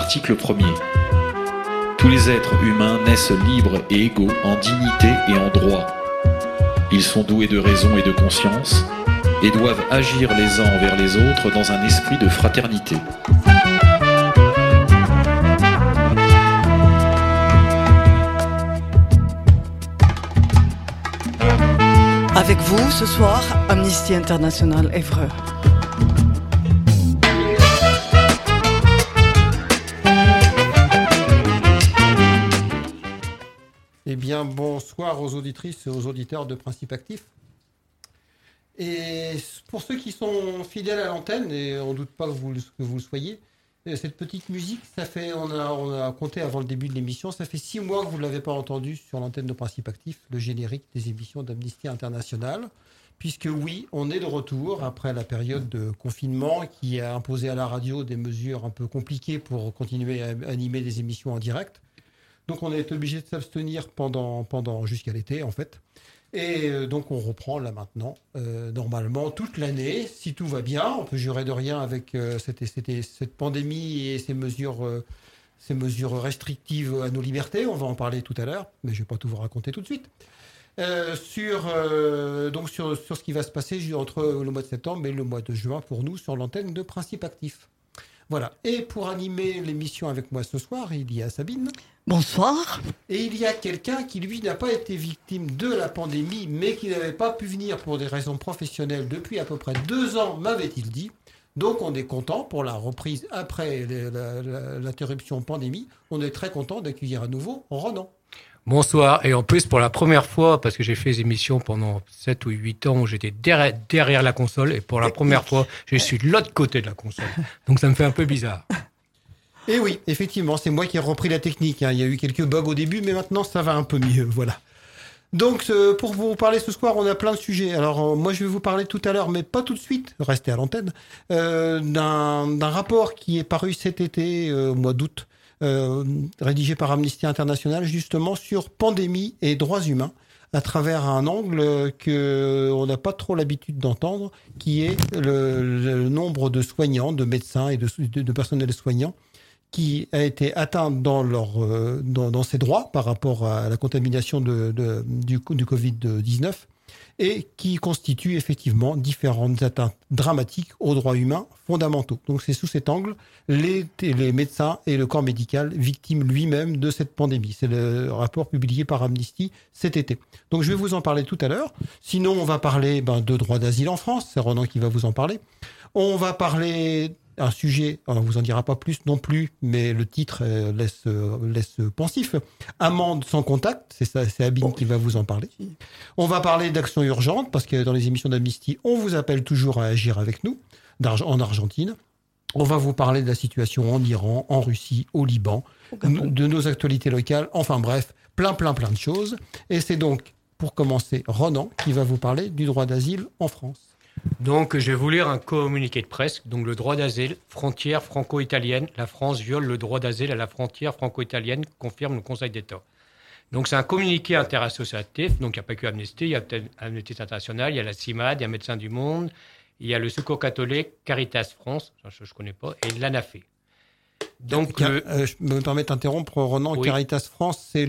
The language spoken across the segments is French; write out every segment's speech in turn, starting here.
l'article 1er. Tous les êtres humains naissent libres et égaux en dignité et en droit. Ils sont doués de raison et de conscience et doivent agir les uns envers les autres dans un esprit de fraternité. Avec vous, ce soir, Amnesty International Évreux. Eh bien, bonsoir aux auditrices et aux auditeurs de Principe Actif. Et pour ceux qui sont fidèles à l'antenne, et on ne doute pas que vous le soyez, cette petite musique, on a compté avant le début de l'émission, ça fait 6 mois que vous ne l'avez pas entendu sur l'antenne de Principe Actif, le générique des émissions d'Amnesty International, puisque oui, on est de retour après la période de confinement qui a imposé à la radio des mesures un peu compliquées pour continuer à animer des émissions en direct. Donc on est obligé de s'abstenir pendant jusqu'à l'été en fait. Et donc on reprend là maintenant, normalement toute l'année, si tout va bien. On peut jurer de rien avec cette pandémie et ces mesures restrictives à nos libertés. On va en parler tout à l'heure, mais je ne vais pas tout vous raconter tout de suite. Sur ce qui va se passer entre le mois de septembre et le mois de juin pour nous sur l'antenne de Principe Actif. Voilà. Et pour animer l'émission avec moi ce soir, il y a Sabine. Bonsoir. Et il y a quelqu'un qui, lui, n'a pas été victime de la pandémie, mais qui n'avait pas pu venir pour des raisons professionnelles depuis à peu près 2 ans, m'avait-il dit. Donc, on est content pour la reprise après l'interruption pandémie. On est très content d'accueillir à nouveau Ronan. Bonsoir, et en plus pour la première fois, parce que j'ai fait des émissions pendant 7 ou 8 ans où j'étais derrière la console, et pour la première fois, je suis de l'autre côté de la console. Donc ça me fait un peu bizarre. Et oui, effectivement, c'est moi qui ai repris la technique. Il y a eu quelques bugs au début, mais maintenant ça va un peu mieux, voilà. Donc pour vous parler ce soir, on a plein de sujets. Alors moi je vais vous parler tout à l'heure, mais pas tout de suite, restez à l'antenne, d'un rapport qui est paru cet été, au mois d'août, rédigé par Amnesty International justement sur pandémie et droits humains à travers un angle qu'on n'a pas trop l'habitude d'entendre, qui est le nombre de soignants, de médecins et de personnels soignants qui a été atteint dans ses droits par rapport à la contamination du Covid-19 et qui constitue effectivement différentes atteintes dramatiques aux droits humains fondamentaux. Donc c'est sous cet angle les médecins et le corps médical victimes lui-même de cette pandémie. C'est le rapport publié par Amnesty cet été. Donc je vais vous en parler tout à l'heure. Sinon on va parler de droit d'asile en France, c'est Ronan qui va vous en parler. On va parler un sujet, on ne vous en dira pas plus non plus, mais le titre laisse pensif. Amende sans contact, c'est Abine qui va vous en parler. On va parler d'action urgente, parce que dans les émissions d'Amnesty, on vous appelle toujours à agir avec nous, en Argentine. On va vous parler de la situation en Iran, en Russie, au Liban, de nos actualités locales, enfin bref, plein de choses. Et c'est donc, pour commencer, Ronan qui va vous parler du droit d'asile en France. Donc, je vais vous lire un communiqué de presse. Donc, le droit d'asile, frontière franco-italienne. La France viole le droit d'asile à la frontière franco-italienne, confirme le Conseil d'État. Donc, c'est un communiqué interassociatif. Donc, il n'y a pas que Amnesty, il y a Amnesty International, il y a la CIMAD, il y a Médecins du Monde, il y a le Secours catholique, Caritas France, je ne connais pas, et l'ANAFE. Donc, je me permets d'interrompre, Ronan. Oui. Caritas France, c'est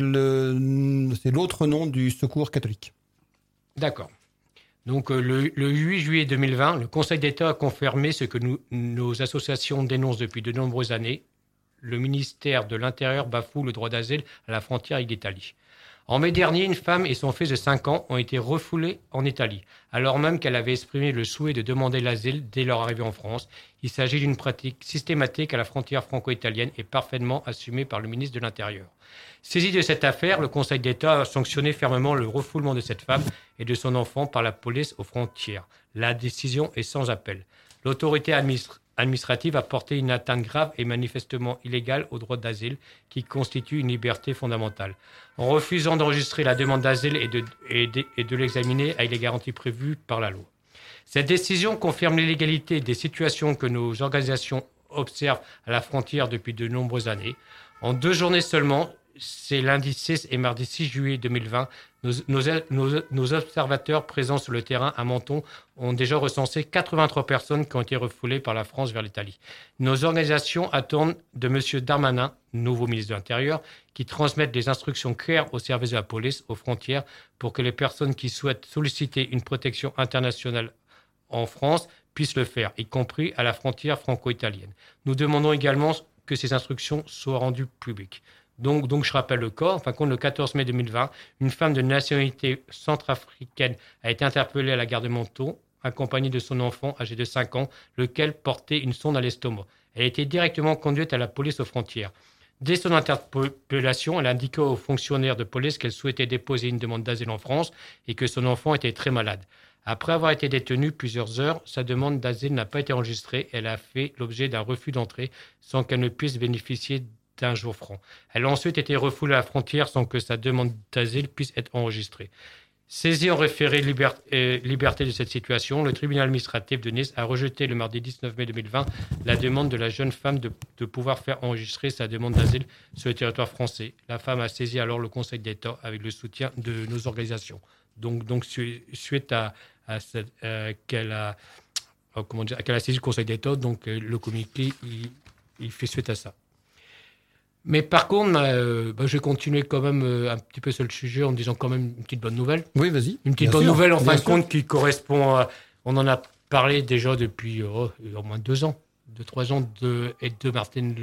l'autre nom du Secours catholique. D'accord. Donc, le 8 juillet 2020, le Conseil d'État a confirmé ce que nos associations dénoncent depuis de nombreuses années. Le ministère de l'Intérieur bafoue le droit d'asile à la frontière avec l'Italie. En mai dernier, une femme et son fils de 5 ans ont été refoulés en Italie, alors même qu'elle avait exprimé le souhait de demander l'asile dès leur arrivée en France. Il s'agit d'une pratique systématique à la frontière franco-italienne et parfaitement assumée par le ministre de l'Intérieur. Saisi de cette affaire, le Conseil d'État a sanctionné fermement le refoulement de cette femme et de son enfant par la police aux frontières. La décision est sans appel. L'autorité administrative a porté une atteinte grave et manifestement illégale au droit d'asile qui constitue une liberté fondamentale. En refusant d'enregistrer la demande d'asile et de l'examiner avec les garanties prévues par la loi. Cette décision confirme l'illégalité des situations que nos organisations observent à la frontière depuis de nombreuses années. En 2 journées seulement, c'est lundi 16 et mardi 6 juillet 2020. Nos observateurs présents sur le terrain à Menton ont déjà recensé 83 personnes qui ont été refoulées par la France vers l'Italie. Nos organisations attendent de M. Darmanin, nouveau ministre de l'Intérieur, qui transmette des instructions claires au service de la police aux frontières pour que les personnes qui souhaitent solliciter une protection internationale en France puissent le faire, y compris à la frontière franco-italienne. Nous demandons également que ces instructions soient rendues publiques. Donc, je rappelle le cas. En fin de compte, le 14 mai 2020, une femme de nationalité centrafricaine a été interpellée à la gare de Menton, accompagnée de son enfant âgé de 5 ans, lequel portait une sonde à l'estomac. Elle a été directement conduite à la police aux frontières. Dès son interpellation, elle a indiqué aux fonctionnaires de police qu'elle souhaitait déposer une demande d'asile en France et que son enfant était très malade. Après avoir été détenue plusieurs heures, sa demande d'asile n'a pas été enregistrée. Elle a fait l'objet d'un refus d'entrée sans qu'elle ne puisse bénéficier d'un jour franc. Elle a ensuite été refoulée à la frontière sans que sa demande d'asile puisse être enregistrée. Saisi en référé liberté de cette situation, le tribunal administratif de Nice a rejeté le mardi 19 mai 2020 la demande de la jeune femme de pouvoir faire enregistrer sa demande d'asile sur le territoire français. La femme a saisi alors le Conseil d'État avec le soutien de nos organisations. Donc suite à qu'elle a saisi le Conseil d'État, donc le comité il fait suite à ça. Mais par contre, je vais continuer quand même un petit peu sur le sujet en disant quand même une petite bonne nouvelle. Oui, vas-y. Une petite bonne nouvelle en fin de compte qui correspond à... On en a parlé déjà depuis au moins 2 ans. 2-3 ans de Martine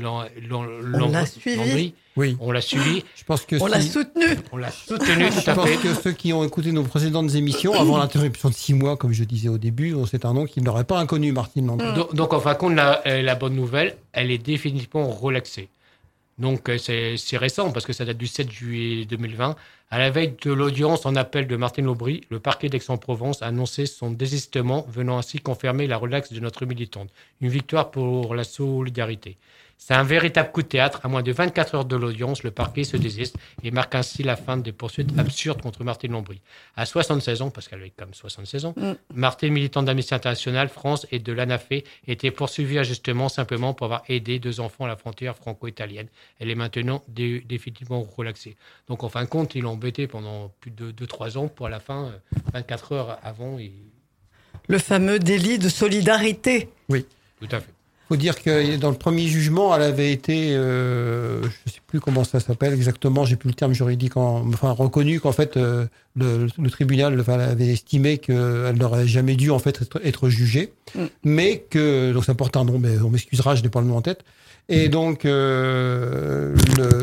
Landry. Oui. On l'a suivi. Je pense que l'a soutenu. On l'a soutenu, tout à fait. Je pense que ceux qui ont écouté nos précédentes émissions, avant l'interruption de 6 mois, comme je disais au début, c'est un nom qui n'aurait pas inconnu, Martine Landry. Donc, en fin de compte, la bonne nouvelle, elle est définitivement relaxée. Donc, c'est récent parce que ça date du 7 juillet 2020. À la veille de l'audience en appel de Martine Aubry, le parquet d'Aix-en-Provence a annoncé son désistement, venant ainsi confirmer la relaxe de notre militante. Une victoire pour la solidarité. C'est un véritable coup de théâtre. À moins de 24 heures de l'audience, le parquet se désiste et marque ainsi la fin des poursuites absurdes contre Martine Landry. À 76 ans, parce qu'elle avait quand même 76 ans, Martine, militante d'Amnesty International France et de l'ANAFE, était poursuivie injustement simplement pour avoir aidé 2 enfants à la frontière franco-italienne. Elle est maintenant définitivement relaxée. Donc en fin de compte, il l'a embêté pendant plus de 2-3 ans pour à la fin, 24 heures avant. Le fameux délit de solidarité. Oui. Tout à fait. Il faut dire que dans le premier jugement, elle avait été, je ne sais plus comment ça s'appelle exactement, j'ai plus le terme juridique, reconnu qu'en fait le tribunal avait estimé qu'elle n'aurait jamais dû en fait être jugée, mais que donc ça porte un nom, mais on m'excusera, je n'ai pas le nom en tête. Et donc le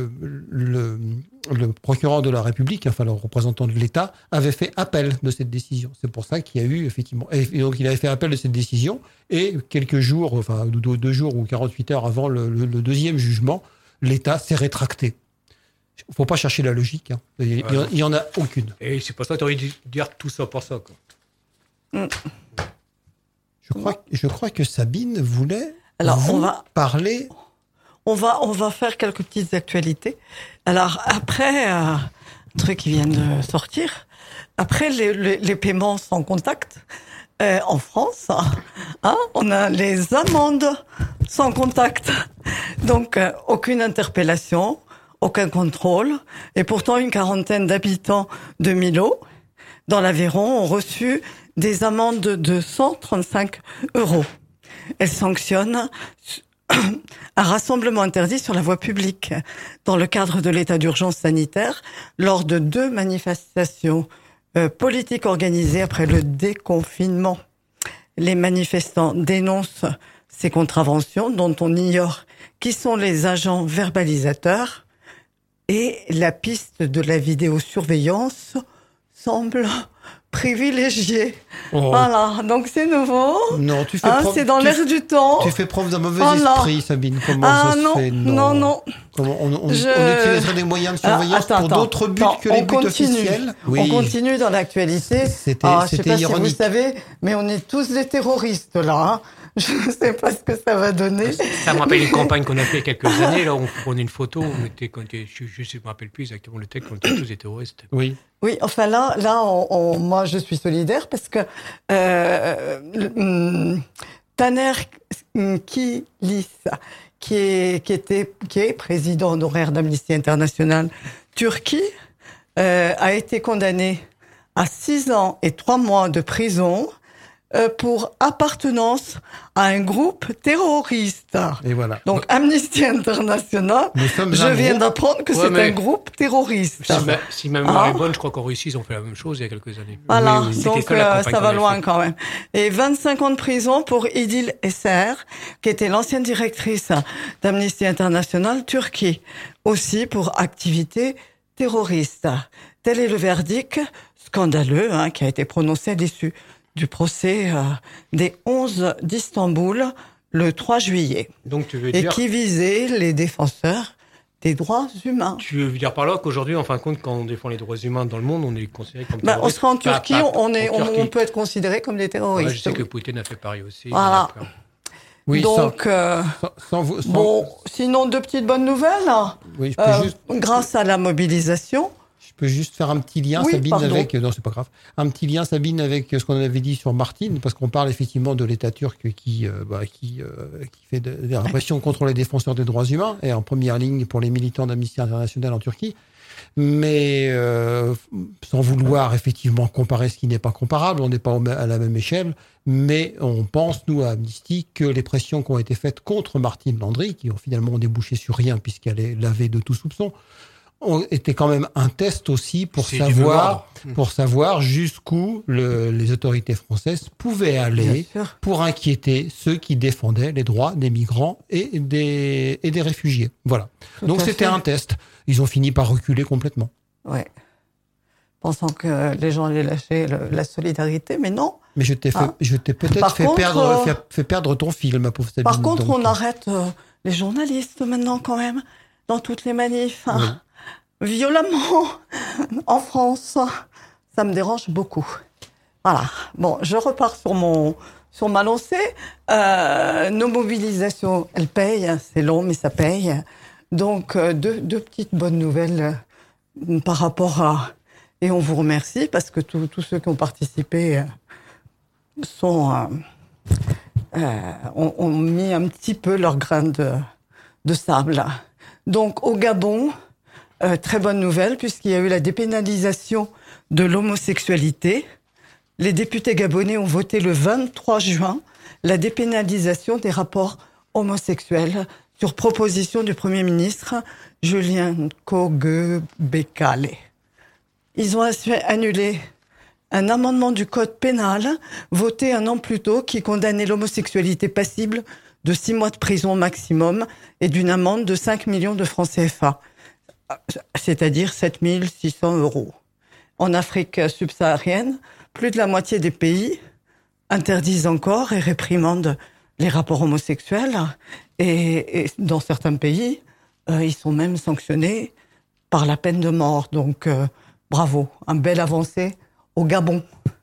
procureur de la République, enfin le représentant de l'État, avait fait appel de cette décision. C'est pour ça qu'il y a eu effectivement. Et donc il avait fait appel de cette décision et quelques jours, enfin 2 jours ou 48 heures avant le deuxième jugement, l'État s'est rétracté. Il ne faut pas chercher la logique. Hein. Il n'y en a aucune. Et c'est pour ça que tu aurais dû dire tout ça pour ça. Quoi. Je crois que Sabine voulait parler. On va faire quelques petites actualités. Alors après, un truc qui vient de sortir, après les paiements sans contact en France, on a les amendes sans contact. Donc aucune interpellation, aucun contrôle, et pourtant une quarantaine d'habitants de Millau, dans l'Aveyron, ont reçu des amendes de 135 €. Elles sanctionnent un rassemblement interdit sur la voie publique dans le cadre de l'état d'urgence sanitaire lors de 2 manifestations politiques organisées après le déconfinement. Les manifestants dénoncent ces contraventions dont on ignore qui sont les agents verbalisateurs et la piste de la vidéosurveillance semble privilégié. Voilà, donc c'est nouveau. Non, tu fais c'est dans l'air du temps. Tu fais preuve d'un mauvais esprit, Sabine. Comment ça se fait? Non. Comment on utiliserait des moyens de surveillance pour d'autres buts que les buts officiels? Oui. On continue dans l'actualité. C'était je sais pas ironique. Si vous savez, mais on est tous des terroristes là. Je ne sais pas ce que ça va donner. Ça me rappelle une campagne qu'on a fait il y a quelques années. Là, on prenait une photo. Je ne me rappelle plus exactement le texte. On était tous des terroristes. Oui. Oui, enfin là, moi, je suis solidaire parce que Taner Kilis, qui est président honoraire d'Amnesty International Turquie, a été condamné à 6 ans et 3 mois de prison pour appartenance à un groupe terroriste. Et voilà. Donc Amnesty International, je viens d'apprendre que c'est un groupe terroriste. Si ma mémoire est bonne, je crois qu'en Russie, ils ont fait la même chose il y a quelques années. Voilà, donc ça va loin quand même. Et 25 ans de prison pour Idil Eser, qui était l'ancienne directrice d'Amnesty International Turquie, aussi pour activité terroriste. Tel est le verdict scandaleux qui a été prononcé à l'issue du procès des 11 d'Istanbul le 3 juillet. Donc, tu veux et dire... qui visait les défenseurs des droits humains. Tu veux dire par là qu'aujourd'hui, en fin de compte, quand on défend les droits humains dans le monde, on est considéré comme terroriste? On sera en Turquie, on peut être considéré comme des terroristes. Ouais, je sais que Poutine a fait pareil aussi. Voilà. Oui, donc, bon, sinon, 2 petites bonnes nouvelles. Oui, je peux juste... Grâce à la mobilisation. Je peux juste faire un petit lien, Sabine, avec... Non, c'est pas grave. Un petit lien, Sabine, avec ce qu'on avait dit sur Martine, parce qu'on parle effectivement de l'État turc qui fait des répressions contre les défenseurs des droits humains, et en première ligne pour les militants d'Amnesty International en Turquie. Mais sans vouloir effectivement comparer ce qui n'est pas comparable, on n'est pas à la même échelle, mais on pense, nous, à Amnesty, que les pressions qui ont été faites contre Martine Landry, qui ont finalement débouché sur rien puisqu'elle est lavée de tout soupçon, était quand même un test aussi pour savoir jusqu'où les autorités françaises pouvaient aller pour inquiéter ceux qui défendaient les droits des migrants et des réfugiés. Voilà. Donc c'était un test. Ils ont fini par reculer complètement. Ouais. Pensant que les gens allaient lâcher la solidarité, mais non. Mais je t'ai peut-être fait perdre ton fil, ma pauvre Sabine. Par contre, on arrête les journalistes maintenant quand même dans toutes les manifs. Oui. Violemment en France, ça me dérange beaucoup. Voilà. Bon, je repars sur ma lancée. Nos mobilisations, elles payent. C'est long, mais ça paye. Donc, deux petites bonnes nouvelles par rapport à... Et on vous remercie parce que tous ceux qui ont participé ont mis un petit peu leur grain de sable. Donc, au Gabon... très bonne nouvelle, puisqu'il y a eu la dépénalisation de l'homosexualité. Les députés gabonais ont voté le 23 juin la dépénalisation des rapports homosexuels sur proposition du Premier ministre Julien Kogebekale. Ils ont annulé un amendement du code pénal voté 1 an plus tôt qui condamnait l'homosexualité passible de 6 mois de prison maximum et d'une amende de 5 millions de francs CFA. C'est-à-dire 7 600 €. En Afrique subsaharienne, plus de la moitié des pays interdisent encore et réprimandent les rapports homosexuels. Et dans certains pays, ils sont même sanctionnés par la peine de mort. Donc, bravo, un bel avancé au Gabon.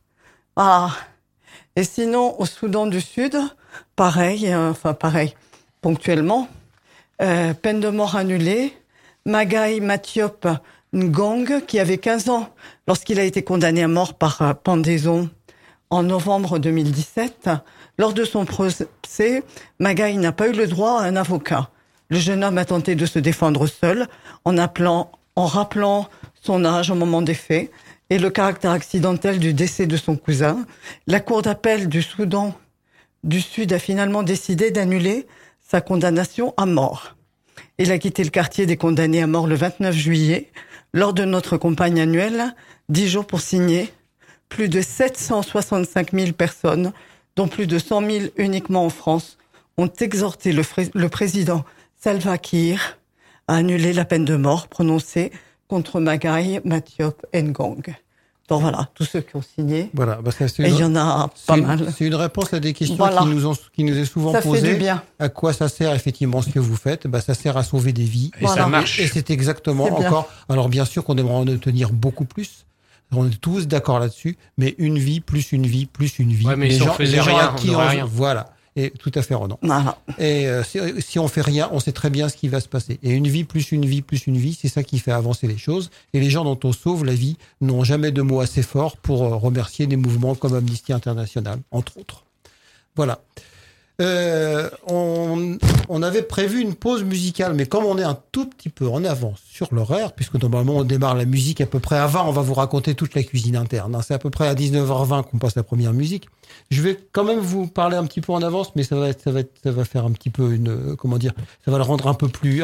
Ah. Et sinon, au Soudan du Sud, pareil, ponctuellement, peine de mort annulée. Magaï Matiop Ngong, qui avait 15 ans lorsqu'il a été condamné à mort par pendaison en novembre 2017. Lors de son procès, Magaï n'a pas eu le droit à un avocat. Le jeune homme a tenté de se défendre seul en rappelant son âge au moment des faits et le caractère accidentel du décès de son cousin. La Cour d'appel du Soudan du Sud a finalement décidé d'annuler sa condamnation à mort. Il a quitté le quartier des condamnés à mort le 29 juillet, lors de notre campagne annuelle, 10 jours pour signer. Plus de 765 000 personnes, dont plus de 100 000 uniquement en France, ont exhorté le président Salva Kiir à annuler la peine de mort prononcée contre Magaï Matiop Ngong. Donc voilà, tous ceux qui ont signé. Voilà, et il y en a pas mal. C'est une réponse à des questions qui nous est souvent posée. Ça fait du bien. À quoi ça sert effectivement ce que vous faites? Ça sert à sauver des vies. Et ça marche. Et c'est exactement encore. Alors bien sûr qu'on aimerait en obtenir beaucoup plus. On est tous d'accord là-dessus. Mais une vie plus une vie plus une vie. Ouais, mais si on faisait rien, on n'aurait rien. Voilà. Et tout à fait, Ronan. Voilà. Et si on fait rien, on sait très bien ce qui va se passer. Et une vie plus une vie plus une vie, c'est ça qui fait avancer les choses. Et les gens dont on sauve la vie n'ont jamais de mots assez forts pour remercier des mouvements comme Amnesty International, entre autres. Voilà. on avait prévu une pause musicale, mais comme on est un tout petit peu en avance sur l'horaire, puisque normalement on démarre la musique à peu près à 20, on va vous raconter toute la cuisine interne. C'est à peu près à 19h20 qu'on passe la première musique. Je vais quand même vous parler un petit peu en avance, mais ça va faire un petit peu ça va le rendre un peu plus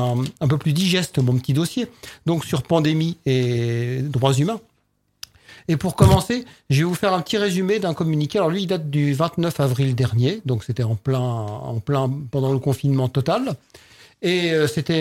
digeste, mon petit dossier. Donc sur pandémie et droits humains. Et pour commencer, je vais vous faire un petit résumé d'un communiqué. Alors lui, il date du 29 avril dernier, donc c'était en plein pendant le confinement total. Et c'était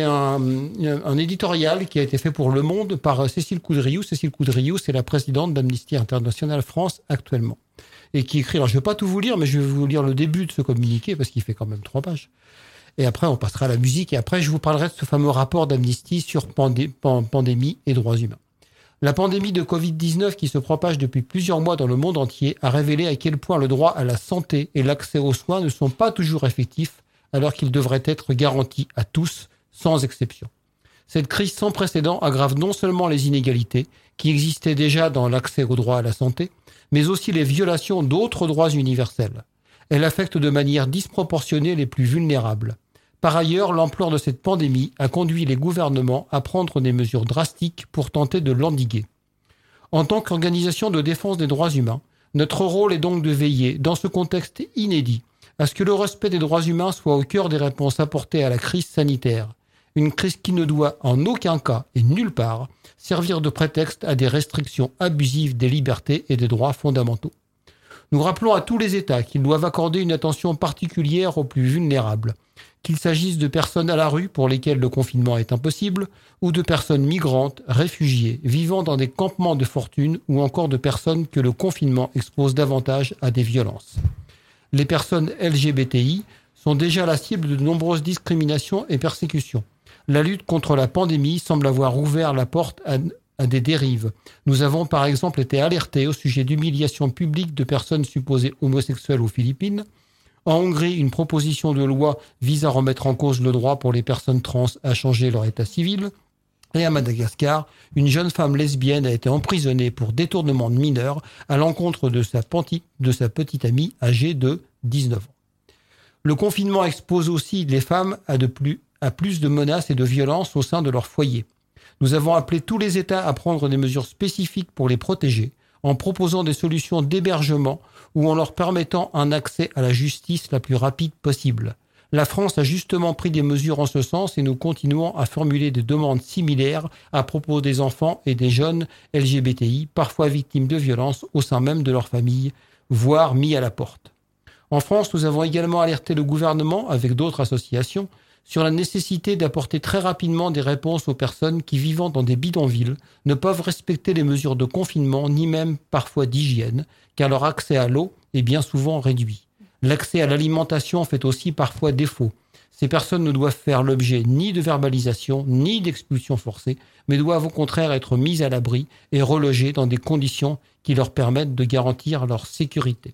un éditorial qui a été fait pour Le Monde par Cécile Coudriou. Cécile Coudriou, c'est la présidente d'Amnesty International France actuellement. Et qui écrit, alors je ne vais pas tout vous lire, mais je vais vous lire le début de ce communiqué, parce qu'il fait quand même 3 pages. Et après, on passera à la musique, et après, je vous parlerai de ce fameux rapport d'Amnesty sur pandémie et droits humains. La pandémie de Covid-19 qui se propage depuis plusieurs mois dans le monde entier a révélé à quel point le droit à la santé et l'accès aux soins ne sont pas toujours effectifs alors qu'ils devraient être garantis à tous, sans exception. Cette crise sans précédent aggrave non seulement les inégalités qui existaient déjà dans l'accès au droit à la santé, mais aussi les violations d'autres droits universels. Elle affecte de manière disproportionnée les plus vulnérables. Par ailleurs, l'ampleur de cette pandémie a conduit les gouvernements à prendre des mesures drastiques pour tenter de l'endiguer. En tant qu'organisation de défense des droits humains, notre rôle est donc de veiller, dans ce contexte inédit, à ce que le respect des droits humains soit au cœur des réponses apportées à la crise sanitaire. Une crise qui ne doit en aucun cas et nulle part servir de prétexte à des restrictions abusives des libertés et des droits fondamentaux. Nous rappelons à tous les États qu'ils doivent accorder une attention particulière aux plus vulnérables, qu'il s'agisse de personnes à la rue pour lesquelles le confinement est impossible, ou de personnes migrantes, réfugiées, vivant dans des campements de fortune, ou encore de personnes que le confinement expose davantage à des violences. Les personnes LGBTI sont déjà la cible de nombreuses discriminations et persécutions. La lutte contre la pandémie semble avoir ouvert la porte à des dérives. Nous avons par exemple été alertés au sujet d'humiliations publiques de personnes supposées homosexuelles aux Philippines. En Hongrie, une proposition de loi vise à remettre en cause le droit pour les personnes trans à changer leur état civil. Et à Madagascar, une jeune femme lesbienne a été emprisonnée pour détournement de mineurs à l'encontre de sa petite amie âgée de 19 ans. Le confinement expose aussi les femmes à plus de menaces et de violences au sein de leur foyer. Nous avons appelé tous les États à prendre des mesures spécifiques pour les protéger, en proposant des solutions d'hébergement ou en leur permettant un accès à la justice la plus rapide possible. La France a justement pris des mesures en ce sens et nous continuons à formuler des demandes similaires à propos des enfants et des jeunes LGBTI, parfois victimes de violences au sein même de leur famille, voire mis à la porte. En France, nous avons également alerté le gouvernement, avec d'autres associations, sur la nécessité d'apporter très rapidement des réponses aux personnes qui, vivant dans des bidonvilles, ne peuvent respecter les mesures de confinement, ni même parfois d'hygiène, car leur accès à l'eau est bien souvent réduit. L'accès à l'alimentation fait aussi parfois défaut. Ces personnes ne doivent faire l'objet ni de verbalisation, ni d'expulsion forcée, mais doivent au contraire être mises à l'abri et relogées dans des conditions qui leur permettent de garantir leur sécurité.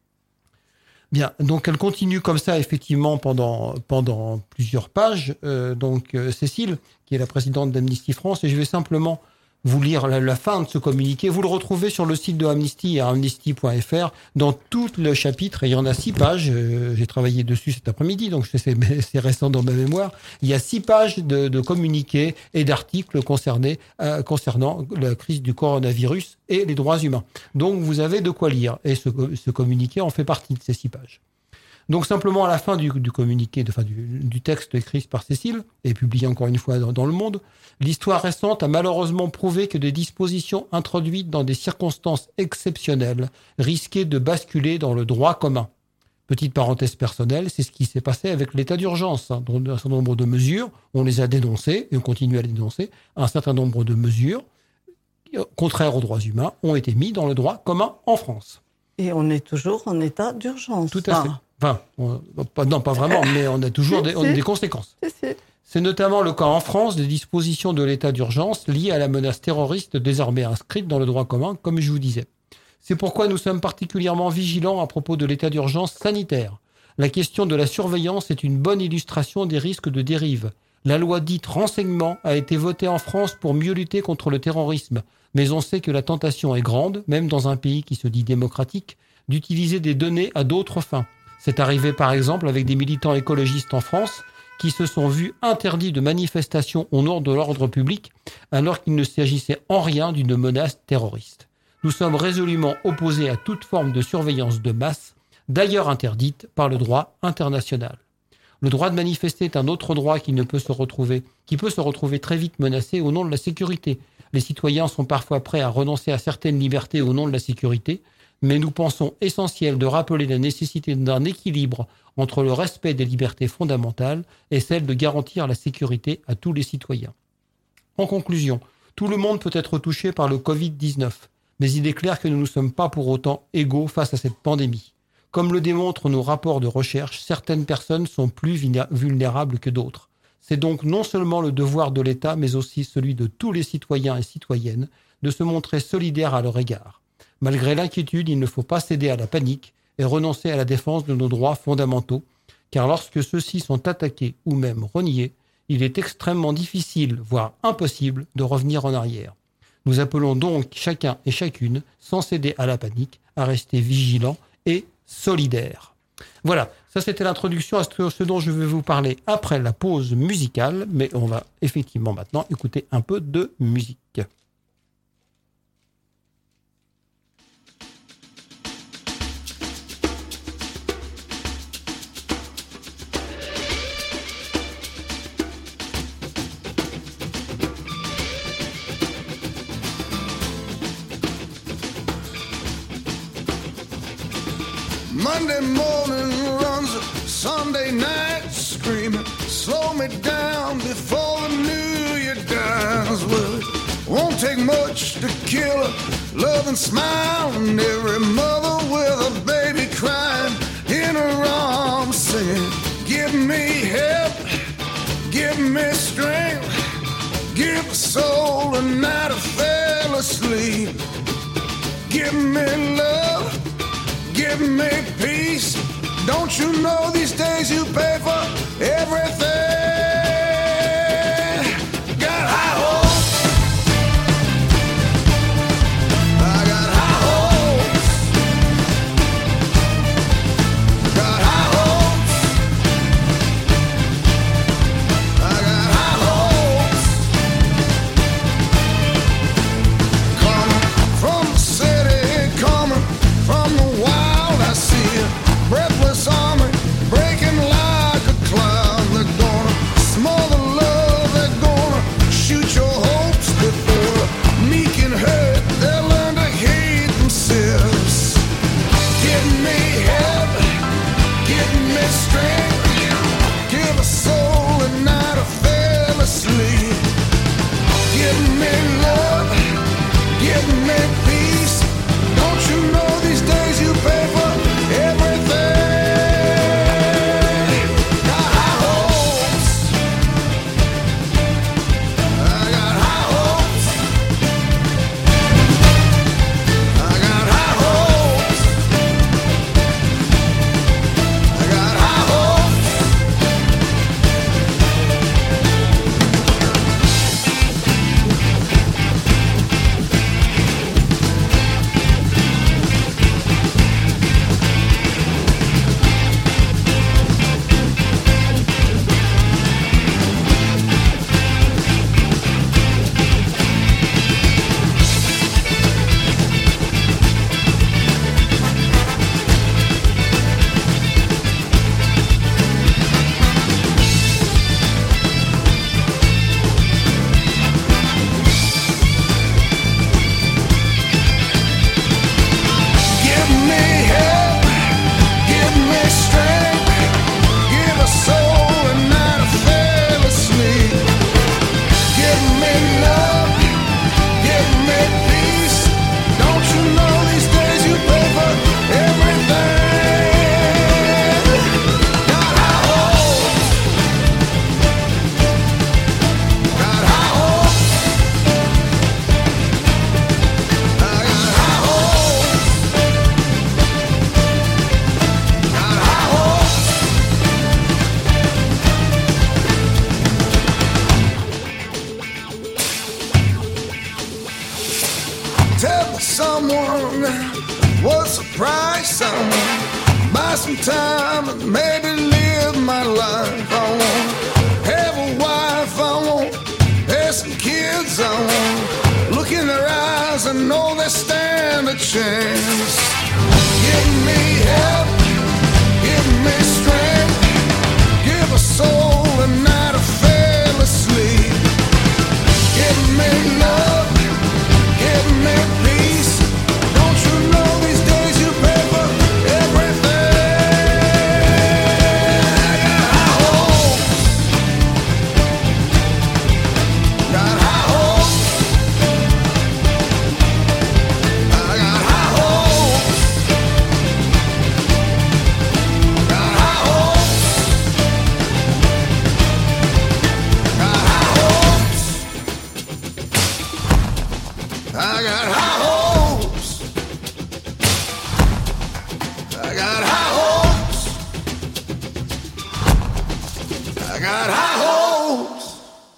Bien, donc elle continue comme ça effectivement pendant plusieurs pages. Cécile, qui est la présidente d'Amnesty France, et je vais simplement vous lire la fin de ce communiqué. Vous le retrouvez sur le site de Amnesty à amnesty.fr dans tout le chapitre. Et il y en a 6 pages. J'ai travaillé dessus cet après-midi, donc c'est récent dans ma mémoire. Il y a 6 pages de communiqués et d'articles concernant la crise du coronavirus et les droits humains. Donc vous avez de quoi lire. Et ce communiqué en fait partie de ces 6 pages. Donc simplement à la fin du communiqué, du texte écrit par Cécile, et publié encore une fois dans Le Monde, l'histoire récente a malheureusement prouvé que des dispositions introduites dans des circonstances exceptionnelles risquaient de basculer dans le droit commun. Petite parenthèse personnelle, c'est ce qui s'est passé avec l'état d'urgence. Un certain nombre de mesures, on les a dénoncées, et on continue à les dénoncer, un certain nombre de mesures contraires aux droits humains ont été mises dans le droit commun en France. Et on est toujours en état d'urgence. Tout à fait. Enfin, non, pas vraiment, mais on a toujours des conséquences. C'est notamment le cas en France des dispositions de l'état d'urgence liées à la menace terroriste désormais inscrite dans le droit commun, comme je vous disais. C'est pourquoi nous sommes particulièrement vigilants à propos de l'état d'urgence sanitaire. La question de la surveillance est une bonne illustration des risques de dérive. La loi dite renseignement a été votée en France pour mieux lutter contre le terrorisme, mais on sait que la tentation est grande, même dans un pays qui se dit démocratique, d'utiliser des données à d'autres fins. C'est arrivé par exemple avec des militants écologistes en France qui se sont vus interdits de manifestations au nom de l'ordre public alors qu'il ne s'agissait en rien d'une menace terroriste. Nous sommes résolument opposés à toute forme de surveillance de masse, d'ailleurs interdite par le droit international. Le droit de manifester est un autre droit qui peut se retrouver très vite menacé au nom de la sécurité. Les citoyens sont parfois prêts à renoncer à certaines libertés au nom de la sécurité, mais nous pensons essentiel de rappeler la nécessité d'un équilibre entre le respect des libertés fondamentales et celle de garantir la sécurité à tous les citoyens. En conclusion, tout le monde peut être touché par le Covid-19, mais il est clair que nous ne sommes pas pour autant égaux face à cette pandémie. Comme le démontrent nos rapports de recherche, certaines personnes sont plus vulnérables que d'autres. C'est donc non seulement le devoir de l'État, mais aussi celui de tous les citoyens et citoyennes de se montrer solidaires à leur égard. Malgré l'inquiétude, il ne faut pas céder à la panique et renoncer à la défense de nos droits fondamentaux, car lorsque ceux-ci sont attaqués ou même reniés, il est extrêmement difficile, voire impossible, de revenir en arrière. Nous appelons donc chacun et chacune, sans céder à la panique, à rester vigilants et solidaires. Voilà, ça c'était l'introduction à ce dont je vais vous parler après la pause musicale, mais on va effectivement maintenant écouter un peu de musique. Monday morning runs, Sunday night screaming, slow me down before the new year dies. Well, it won't take much to kill a loving smile, and every mother with a baby crying in her arms singing, give me help, give me strength, give a soul a night I fell asleep, give me love, give me peace. Don't you know these days you pay for everything? Got high hopes. I got high hopes. Got high hopes. I got high hopes. Coming from the city, coming from the wild, I see a breathless army breaking like a cloud. They're gonna smother love, they're gonna shoot your hopes before meek and hurt. They'll learn to hate themselves. Give me help, give me strength, give a soul a night I fell asleep. Give me love, give me peace. Don't you know these days you pay for everything? Got high hopes. I got high hopes. I got high hopes. I got high hopes. Give me help, give me strength, give a soul a night I fell asleep. Give me love, give me peace. Don't you know these days you pay for everything? Got high hopes. Got high hopes. I got high hopes. Got high hopes. Tell someone what's the price. Someone buy some time. time and maybe live my life. I want to have a wife, I want to have some kids, I want to look in their eyes and know they stand a chance. Give me help, give me strength, give a soul a night of fail asleep. Give me love, give me peace. Don't you know these days you pay for everything? I got high hopes, got high hopes. I got high hopes, got high hopes, got high hopes. I got high hopes. I got high hopes. I got high hopes.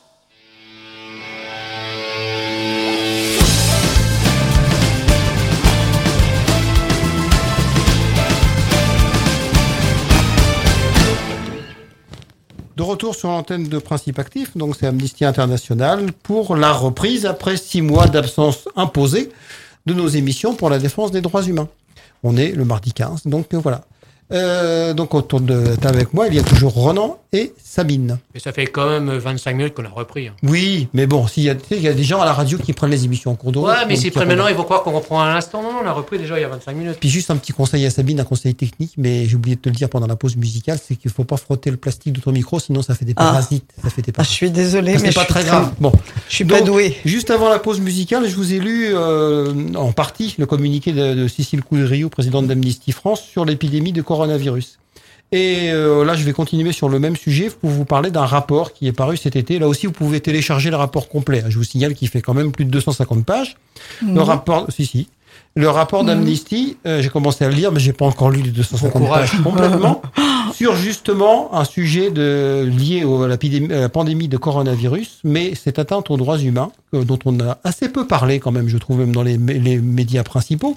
De retour sur l'antenne de Principe Actif, donc c'est Amnesty International pour la reprise après 6 mois d'absence imposée de nos émissions pour la défense des droits humains. On est le mardi 15, donc voilà. Donc autour de table avec moi, il y a toujours Ronan et Sabine. Mais ça fait quand même 25 minutes qu'on a repris. Hein. Oui, mais bon, il y a des gens à la radio qui prennent les émissions en cours de route. Ouais, mais s'ils prennent maintenant, ils vont croire qu'on reprend à l'instant. Non, on a repris déjà il y a 25 minutes. Puis juste un petit conseil à Sabine, un conseil technique, mais j'ai oublié de te le dire pendant la pause musicale, c'est qu'il faut pas frotter le plastique de ton micro, sinon ça fait des parasites. Ça fait des Je parasites. suis désolée, C'est mais pas je suis très grave. Bon. Je suis pas Donc, douée. Juste avant la pause musicale, je vous ai lu en partie le communiqué de Cécile Coudriou, présidente d'Amnesty France, sur l'épidémie de coronavirus. Et là, je vais continuer sur le même sujet pour vous parler d'un rapport qui est paru cet été. Là aussi, vous pouvez télécharger le rapport complet. Je vous signale qu'il fait quand même plus de 250 pages. Le rapport, le rapport d'Amnesty, j'ai commencé à le lire, mais j'ai pas encore lu les 250 pages complètement. Sur justement un sujet lié à la pandémie de coronavirus, mais cette atteinte aux droits humains, dont on a assez peu parlé quand même, je trouve, même dans les médias principaux.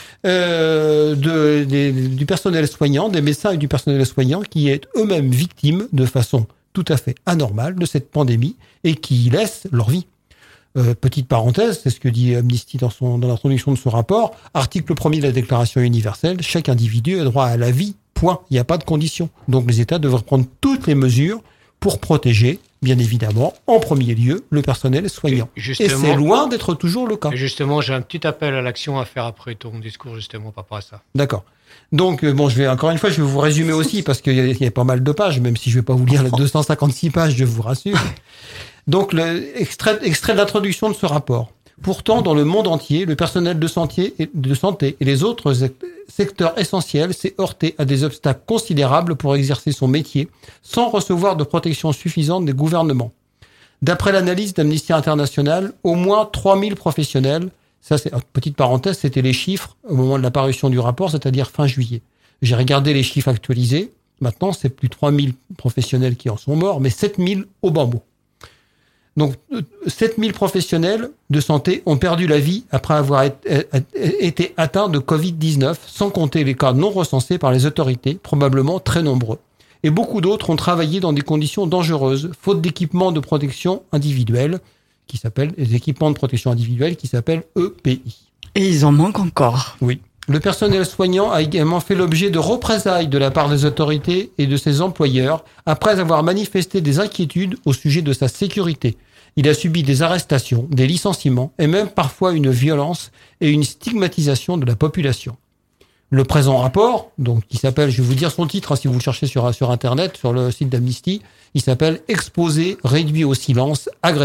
Du personnel soignant, des médecins et du personnel soignant qui est eux-mêmes victimes de façon tout à fait anormale de cette pandémie et qui laissent leur vie. Petite parenthèse, c'est ce que dit Amnesty dans l'introduction de ce rapport. Article 1er de la Déclaration universelle, chaque individu a droit à la vie, point. Il n'y a pas de condition. Donc les États devraient prendre toutes les mesures pour protéger, bien évidemment, en premier lieu, le personnel soignant. Et c'est loin d'être toujours le cas. Justement, j'ai un petit appel à l'action à faire après ton discours, justement, par rapport à ça. D'accord. Donc, bon, je vais vous résumer aussi, parce qu'il y a pas mal de pages, même si je vais pas vous lire les 256 pages, je vous rassure. Donc, extrait de l'introduction de ce rapport. Pourtant, dans le monde entier, le personnel de santé et les autres secteurs essentiels s'est heurté à des obstacles considérables pour exercer son métier sans recevoir de protection suffisante des gouvernements. D'après l'analyse d'Amnesty International, au moins 3000 professionnels, ça c'est une petite parenthèse, c'était les chiffres au moment de l'apparition du rapport, c'est-à-dire fin juillet. J'ai regardé les chiffres actualisés, maintenant c'est plus 3000 professionnels qui en sont morts, mais 7000 au bambou. Donc, 7000 professionnels de santé ont perdu la vie après avoir été atteints de Covid-19, sans compter les cas non recensés par les autorités, probablement très nombreux. Et beaucoup d'autres ont travaillé dans des conditions dangereuses, faute d'équipements de protection individuelle, les équipements de protection individuelle qui s'appellent EPI. Et ils en manquent encore. Oui. Le personnel soignant a également fait l'objet de représailles de la part des autorités et de ses employeurs après avoir manifesté des inquiétudes au sujet de sa sécurité. Il a subi des arrestations, des licenciements et même parfois une violence et une stigmatisation de la population. Le présent rapport, donc qui s'appelle, je vais vous dire son titre si vous le cherchez sur Internet, sur le site d'Amnesty, il s'appelle « Exposé, réduit au silence, agressé ».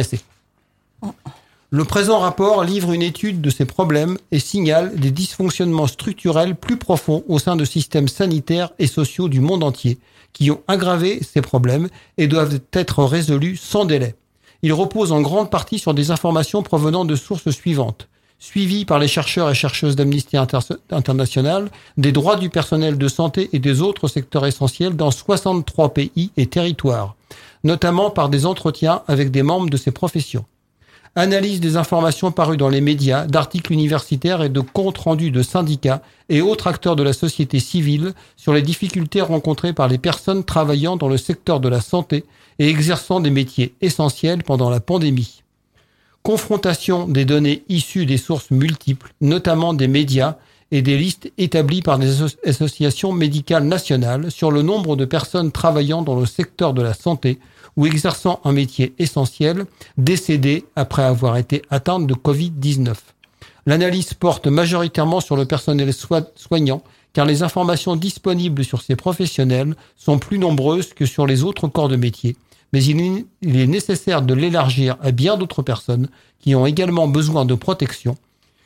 Le présent rapport livre une étude de ces problèmes et signale des dysfonctionnements structurels plus profonds au sein de systèmes sanitaires et sociaux du monde entier qui ont aggravé ces problèmes et doivent être résolus sans délai. Il repose en grande partie sur des informations provenant de sources suivantes. Suivies par les chercheurs et chercheuses d'Amnesty International, des droits du personnel de santé et des autres secteurs essentiels dans 63 pays et territoires, notamment par des entretiens avec des membres de ces professions. analyse des informations parues dans les médias, d'articles universitaires et de comptes rendus de syndicats et autres acteurs de la société civile sur les difficultés rencontrées par les personnes travaillant dans le secteur de la santé et exerçant des métiers essentiels pendant la pandémie. Confrontation des données issues des sources multiples, notamment des médias, et des listes établies par des associations médicales nationales sur le nombre de personnes travaillant dans le secteur de la santé ou exerçant un métier essentiel décédées après avoir été atteintes de Covid-19. L'analyse porte majoritairement sur le personnel soignant, car les informations disponibles sur ces professionnels sont plus nombreuses que sur les autres corps de métier. Mais il est nécessaire de l'élargir à bien d'autres personnes qui ont également besoin de protection,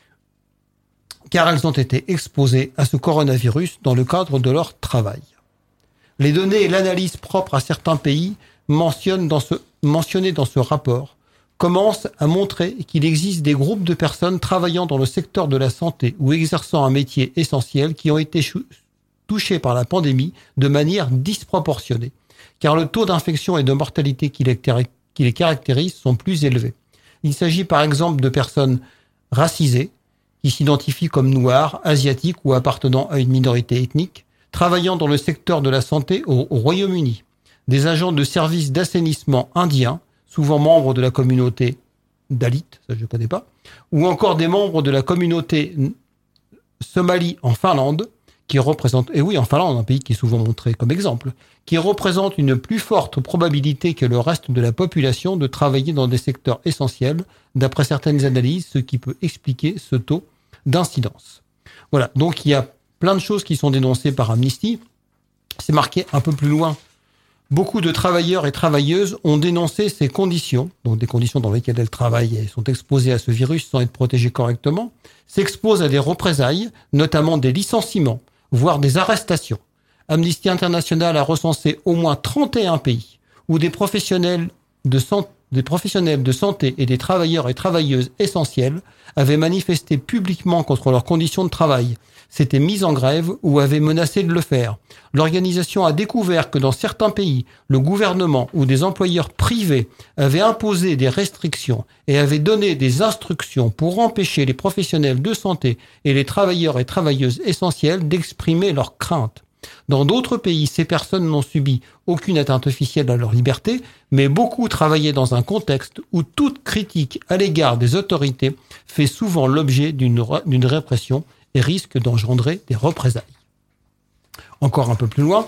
car elles ont été exposées à ce coronavirus dans le cadre de leur travail. Les données et l'analyse propre à certains pays mentionnées dans ce rapport commencent à montrer qu'il existe des groupes de personnes travaillant dans le secteur de la santé ou exerçant un métier essentiel qui ont été touchés par la pandémie de manière disproportionnée, car le taux d'infection et de mortalité qui les caractérisent sont plus élevés. Il s'agit par exemple de personnes racisées, qui s'identifient comme noirs, asiatiques ou appartenant à une minorité ethnique, travaillant dans le secteur de la santé au Royaume-Uni, des agents de services d'assainissement indiens, souvent membres de la communauté Dalit, ça je ne connais pas, ou encore des membres de la communauté somalie en Finlande, qui représente, et oui, en Finlande, un pays qui est souvent montré comme exemple, qui représente une plus forte probabilité que le reste de la population de travailler dans des secteurs essentiels, d'après certaines analyses, ce qui peut expliquer ce taux d'incidence. Voilà, donc il y a plein de choses qui sont dénoncées par Amnesty. C'est marqué un peu plus loin. Beaucoup de travailleurs et travailleuses ont dénoncé ces conditions, donc des conditions dans lesquelles elles travaillent et sont exposées à ce virus sans être protégées correctement, s'exposent à des représailles, notamment des licenciements, voire des arrestations. Amnesty International a recensé au moins 31 pays où des professionnels de santé et des travailleurs et travailleuses essentiels avaient manifesté publiquement contre leurs conditions de travail, s'étaient mis en grève ou avaient menacé de le faire. L'organisation a découvert que dans certains pays, le gouvernement ou des employeurs privés avaient imposé des restrictions et avaient donné des instructions pour empêcher les professionnels de santé et les travailleurs et travailleuses essentiels d'exprimer leurs craintes. Dans d'autres pays, ces personnes n'ont subi aucune atteinte officielle à leur liberté, mais beaucoup travaillaient dans un contexte où toute critique à l'égard des autorités fait souvent l'objet d'une répression et risque d'engendrer des représailles. Encore un peu plus loin.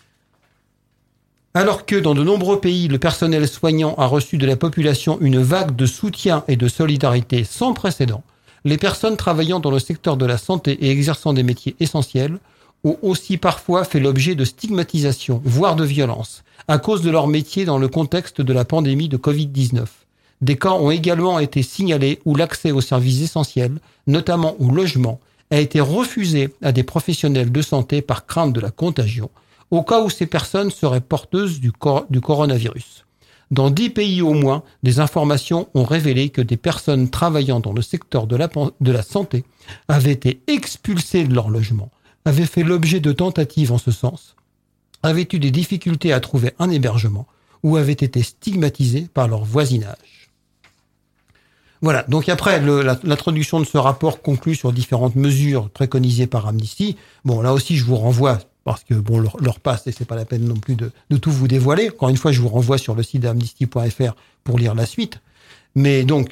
Alors que dans de nombreux pays, le personnel soignant a reçu de la population une vague de soutien et de solidarité sans précédent, les personnes travaillant dans le secteur de la santé et exerçant des métiers essentiels ont aussi parfois fait l'objet de stigmatisation, voire de violence, à cause de leur métier dans le contexte de la pandémie de Covid-19. Des cas ont également été signalés où l'accès aux services essentiels, notamment au logement, a été refusé à des professionnels de santé par crainte de la contagion, au cas où ces personnes seraient porteuses du coronavirus. Dans 10 pays au moins, des informations ont révélé que des personnes travaillant dans le secteur de la santé avaient été expulsées de leur logement, avaient fait l'objet de tentatives en ce sens, avaient eu des difficultés à trouver un hébergement ou avaient été stigmatisés par leur voisinage. Voilà, donc après, l'introduction de ce rapport conclut sur différentes mesures préconisées par Amnesty. Bon, là aussi, je vous renvoie, parce que bon, leur passe, et c'est pas la peine non plus de tout vous dévoiler. Encore une fois, je vous renvoie sur le site d'amnesty.fr pour lire la suite. Mais donc,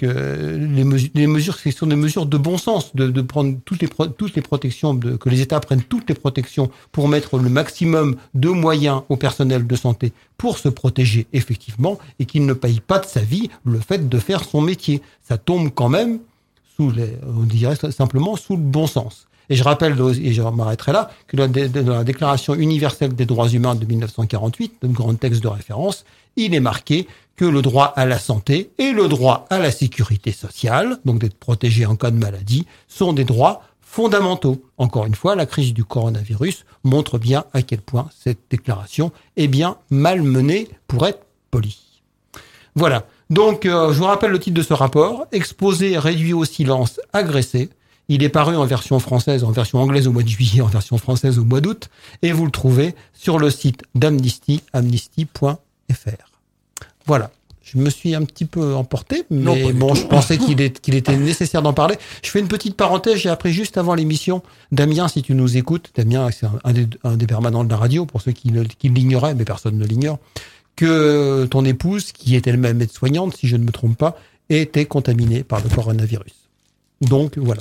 les mesures, ce sont des mesures de bon sens, de prendre toutes les protections, que les États prennent toutes les protections pour mettre le maximum de moyens au personnel de santé pour se protéger effectivement et qu'il ne paye pas de sa vie le fait de faire son métier. Ça tombe quand même on dirait simplement sous le bon sens. Et je rappelle, et je m'arrêterai là, que dans la Déclaration universelle des droits humains de 1948, notre grand texte de référence, il est marqué que le droit à la santé et le droit à la sécurité sociale, donc d'être protégé en cas de maladie, sont des droits fondamentaux. Encore une fois, la crise du coronavirus montre bien à quel point cette déclaration est bien malmenée pour être poli. Voilà. Donc, je vous rappelle le titre de ce rapport, « Exposé, réduit au silence, agressé ». Il est paru en version française, en version anglaise au mois de juillet, en version française au mois d'août, et vous le trouvez sur le site d'Amnesty, amnesty.fr. Voilà, Je me suis un petit peu emporté, mais bon, je pensais qu'il était nécessaire d'en parler. Je fais une petite parenthèse, j'ai appris juste avant l'émission, Damien, si tu nous écoutes, Damien, c'est un des permanents de la radio, pour ceux qui l'ignoraient, mais personne ne l'ignore, que ton épouse, qui est elle-même aide-soignante, si je ne me trompe pas, était contaminée par le coronavirus. Donc, voilà.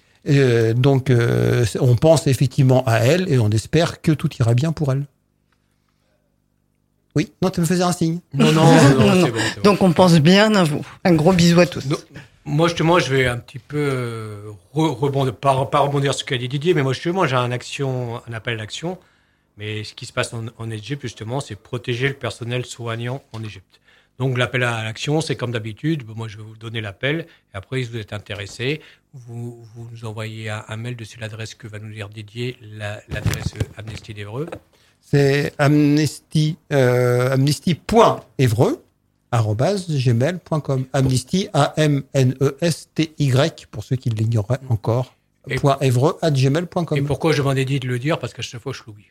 On pense effectivement à elle et on espère que tout ira bien pour elle. Oui, non, tu me faisais un signe. Non, c'est bon. Donc on pense bien à vous. Un gros bisou à tous. Non, moi, justement, je vais un petit peu rebondir, pas rebondir sur ce qu'a dit Didier, mais moi, justement, j'ai un appel d'action. Mais ce qui se passe en Égypte, justement, c'est protéger le personnel soignant en Égypte. Donc, l'appel à l'action, c'est comme d'habitude. Moi, je vais vous donner l'appel. Et après, si vous êtes intéressé, vous nous envoyez un mail dessus l'adresse que va nous dire Didier, l'adresse Amnesty d'Évreux. C'est amnesty.évreux@gmail.com. Amnesty, A-M-N-E-S-T-Y, pour ceux qui l'ignoreraient encore. .évreux@gmail.com. Et pourquoi je demandais Didier de le dire? Parce qu'à chaque fois, je l'oublie.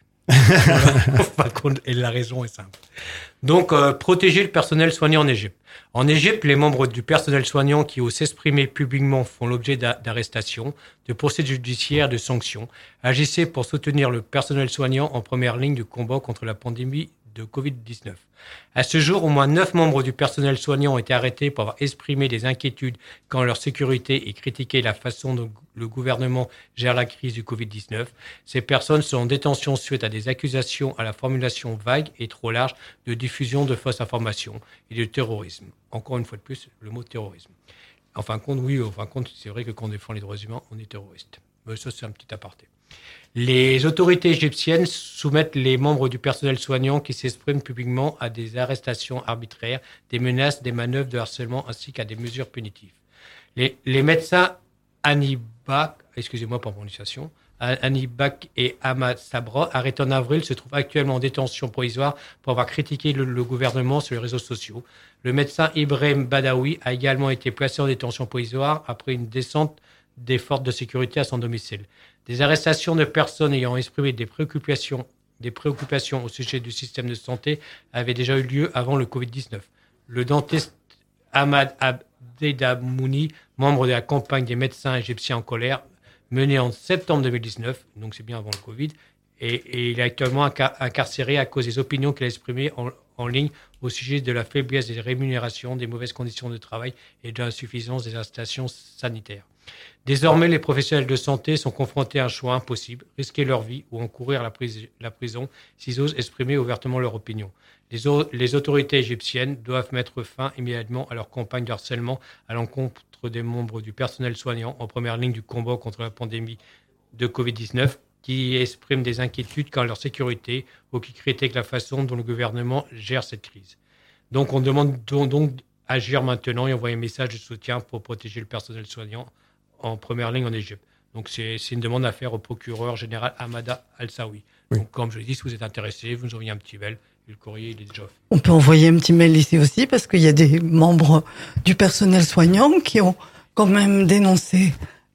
Et la raison est simple. Donc, protéger le personnel soignant en Égypte. En Égypte, les membres du personnel soignant qui osent s'exprimer publiquement font l'objet d'arrestations, de poursuites judiciaires, de sanctions. Agissez pour soutenir le personnel soignant en première ligne du combat contre la pandémie de Covid-19. À ce jour, au moins 9 membres du personnel soignant ont été arrêtés pour avoir exprimé des inquiétudes quant à leur sécurité et critiqué la façon dont le gouvernement gère la crise du Covid-19. Ces personnes sont en détention suite à des accusations à la formulation vague et trop large de diffusion de fausses informations et de terrorisme. Encore une fois de plus, le mot terrorisme. En fin de compte, c'est vrai que quand on défend les droits humains, on est terroriste. Mais ça, c'est un petit aparté. Les autorités égyptiennes soumettent les membres du personnel soignant qui s'expriment publiquement à des arrestations arbitraires, des menaces, des manœuvres de harcèlement ainsi qu'à des mesures punitives. Les médecins Anibak, excusez-moi pour la prononciation, Anibak et Ahmad Sabra, arrêtés en avril, se trouvent actuellement en détention provisoire pour avoir critiqué le gouvernement sur les réseaux sociaux. Le médecin Ibrahim Badawi a également été placé en détention provisoire après une descente des forces de sécurité à son domicile. Des arrestations de personnes ayant exprimé des préoccupations au sujet du système de santé avaient déjà eu lieu avant le Covid-19. Le dentiste Ahmad Abdedamouni, membre de la campagne des médecins égyptiens en colère, menée en septembre 2019, donc c'est bien avant le Covid, et il est actuellement incarcéré à cause des opinions qu'il a exprimées en ligne au sujet de la faiblesse des rémunérations, des mauvaises conditions de travail et de l'insuffisance des installations sanitaires. Désormais, les professionnels de santé sont confrontés à un choix impossible, risquer leur vie ou encourir la prison s'ils osent exprimer ouvertement leur opinion. Les autorités égyptiennes doivent mettre fin immédiatement à leur campagne de harcèlement à l'encontre des membres du personnel soignant en première ligne du combat contre la pandémie de Covid-19 qui expriment des inquiétudes quant à leur sécurité ou qui critiquent la façon dont le gouvernement gère cette crise. Donc, on demande donc agir maintenant et envoyer un message de soutien pour protéger le personnel soignant en première ligne en Égypte. Donc, c'est une demande à faire au procureur général Hamada Al-Saoui. Oui. Donc, comme je l'ai dit, si vous êtes intéressé, vous nous envoyez un petit mail. Le courrier, il est déjà fait. On peut envoyer un petit mail ici aussi parce qu'il y a des membres du personnel soignant qui ont quand même dénoncé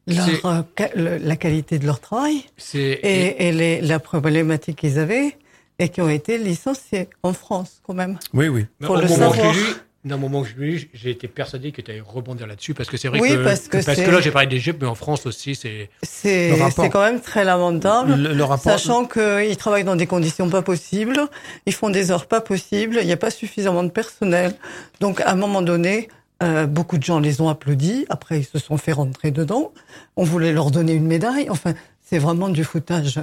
la qualité de leur travail et la problématique qu'ils avaient et qui ont été licenciés en France quand même. Oui, oui. Faut le savoir. D'un moment que je l'ai lu, j'ai été persuadé que tu allais rebondir là-dessus parce que c'est vrai parce que là j'ai parlé d'Égypte, mais en France aussi c'est quand même très lamentable. Le rapport, sachant qu'ils travaillent dans des conditions pas possibles, ils font des heures pas possibles, il n'y a pas suffisamment de personnel. Donc à un moment donné, beaucoup de gens les ont applaudis. Après ils se sont fait rentrer dedans. On voulait leur donner une médaille. Enfin, c'est vraiment du foutage.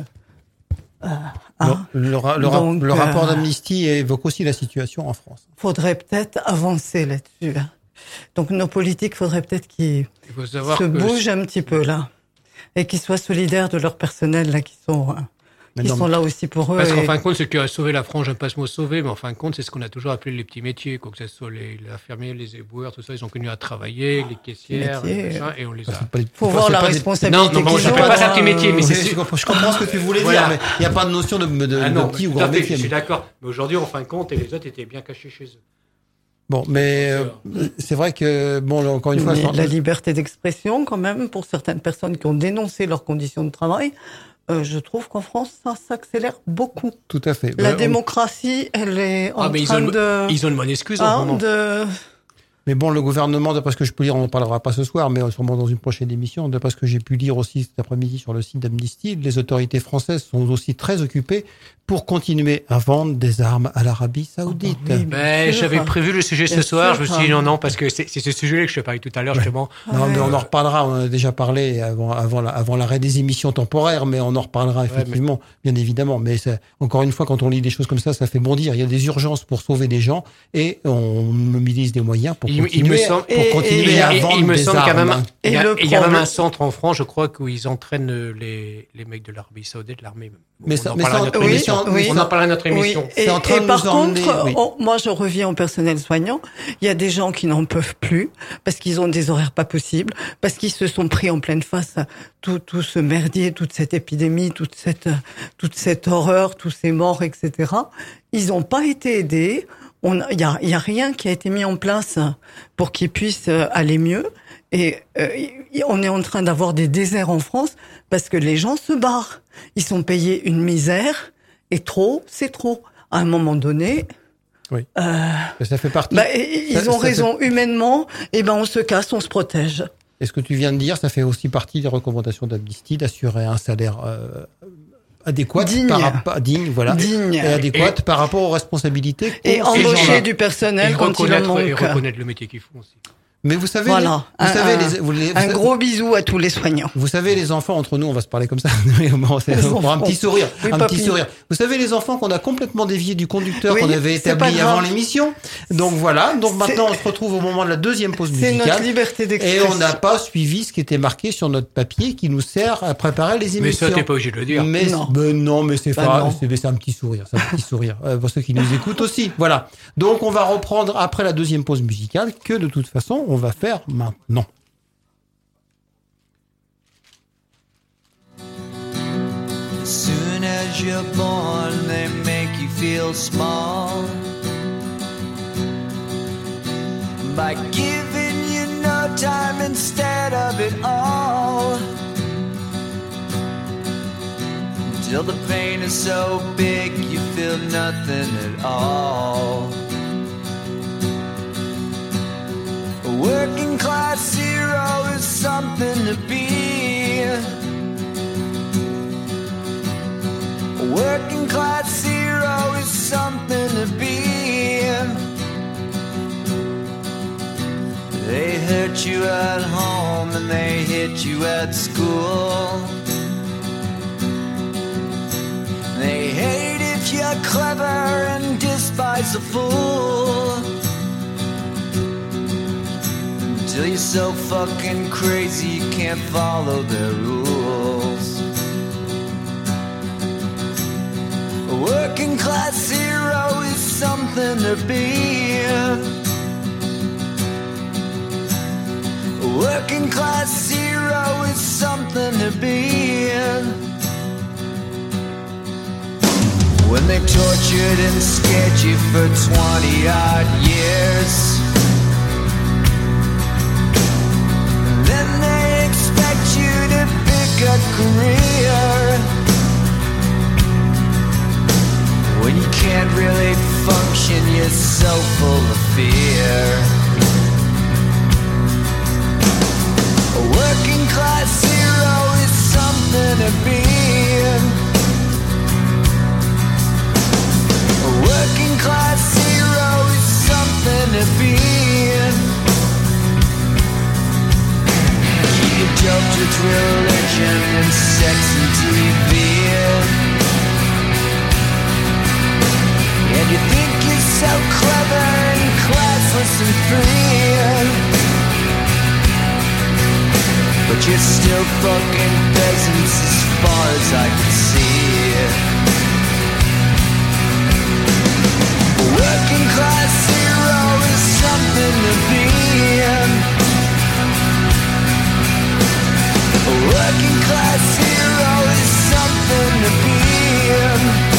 Le rapport d'Amnesty évoque aussi la situation en France. Faudrait peut-être avancer là-dessus. Hein. Donc nos politiques, faudrait peut-être qu'ils se bougent un petit peu là et qu'ils soient solidaires de leur personnel là qui sont là aussi pour eux. Parce qu'en fin de compte, ce qui a sauvé la France, j'aime pas ce mot sauver, mais en fin de compte, c'est ce qu'on a toujours appelé les petits métiers, quoi que ce soit les infirmiers, les éboueurs, tout ça, ils ont connu à travailler, les caissières, et on les a. Faut voir la responsabilité. Non, je ne pas ça petit métier, mais je comprends ce que tu voulais dire, mais il n'y a pas de notion de petit ou grand métier. Je suis d'accord. Mais aujourd'hui, en fin de compte, et les autres étaient bien cachés chez eux. Bon, mais c'est vrai que, encore une fois... La liberté d'expression, quand même, pour certaines personnes qui ont dénoncé leurs conditions de travail, je trouve qu'en France, ça s'accélère beaucoup. Tout à fait. La Ouais, démocratie, elle est en train de... Ils ont une bonne excuse en ce moment. Mais bon, le gouvernement, d'après ce que je peux lire, on n'en parlera pas ce soir, mais sûrement dans une prochaine émission, d'après ce que j'ai pu lire aussi cet après-midi sur le site d'Amnesty, les autorités françaises sont aussi très occupées pour continuer à vendre des armes à l'Arabie Saoudite. Oui, Ben, j'avais prévu le sujet ce Bien soir, sûr. je me suis dit non, parce que c'est ce sujet-là que je te parlais tout à l'heure, justement. Non, mais on en reparlera. On en a déjà parlé avant l'arrêt des émissions temporaires, mais on en reparlera effectivement, bien évidemment. Mais encore une fois, quand on lit des choses comme ça fait bondir. Il y a des urgences pour sauver des gens et on mobilise des moyens pour continuer à vendre des armes. Il me semble quand même, il y a problème- même un centre en France, je crois, où ils entraînent les mecs de l'Arabie Saoudite, l'armée. Mais On ça- en mais parlera ça- à notre oui, émission. ça- oui, On en parlera à notre émission. Oui. C'est en train Et de par nous emmener, contre, oui. moi je reviens au personnel soignant. Il y a des gens qui n'en peuvent plus parce qu'ils ont des horaires pas possibles, parce qu'ils se sont pris en pleine face à tout ce merdier, toute cette épidémie, toute cette horreur, tous ces morts, etc. Ils n'ont pas été aidés. Il y a rien qui a été mis en place pour qu'ils puissent aller mieux. Et on est en train d'avoir des déserts en France parce que les gens se barrent. Ils sont payés une misère et trop, c'est trop. À un moment donné, Ça fait partie. ils ont raison. Humainement, on se casse, on se protège. Et ce que tu viens de dire, ça fait aussi partie des recommandations d'Amnesty d'assurer un salaire adéquat, Digne. digne, voilà, Digne. et adéquat par rapport aux responsabilités. Et qu'ont ces gens-là. embaucher du personnel quand il en Et manque. reconnaître le métier qu'ils font aussi. Mais vous savez, Voilà. Un vous gros bisou à tous les soignants. Vous savez, les enfants, entre nous, on va se parler comme ça. On aura un petit sourire. Oui, un papy. petit sourire. Vous savez, les enfants qu'on a complètement déviés du conducteur Oui, qu'on avait c'est établi pas grave. avant l'émission. Donc voilà. Donc maintenant, on se retrouve au moment de la deuxième pause C'est musicale. notre liberté Et d'expression. on n'a pas suivi ce qui était marqué sur notre papier qui nous sert à préparer les Mais émissions. ça, t'es pas obligé de le dire. Mais Non. mais c'est Bah non. c'est un petit sourire, c'est un petit sourire pour ceux qui nous écoutent aussi. Voilà. Donc on va reprendre après la deuxième pause musicale que de toute façon on va faire maintenant. As soon as you're born, they make you feel small by giving you no time instead of it all. Till the pain is so big you feel nothing at all. A working class hero is something to be. A working class hero is something to be. They hurt you at home and they hit you at school. They hate if you're clever and despise a fool. Until you're so fucking crazy you can't follow their rules. A working class hero is something to be. A working class hero is something to be. When they tortured and scared you for 20 odd years, then they expect you to pick a career when you can't really function, you're so full of fear. A working class hero is something to be. A working class hero is something to be. You're doped with religion and sex and TV. And you think you're so clever and classless and free, but you're still fucking peasants as far as I can see. A working class hero is something to be. A working class hero is something to be.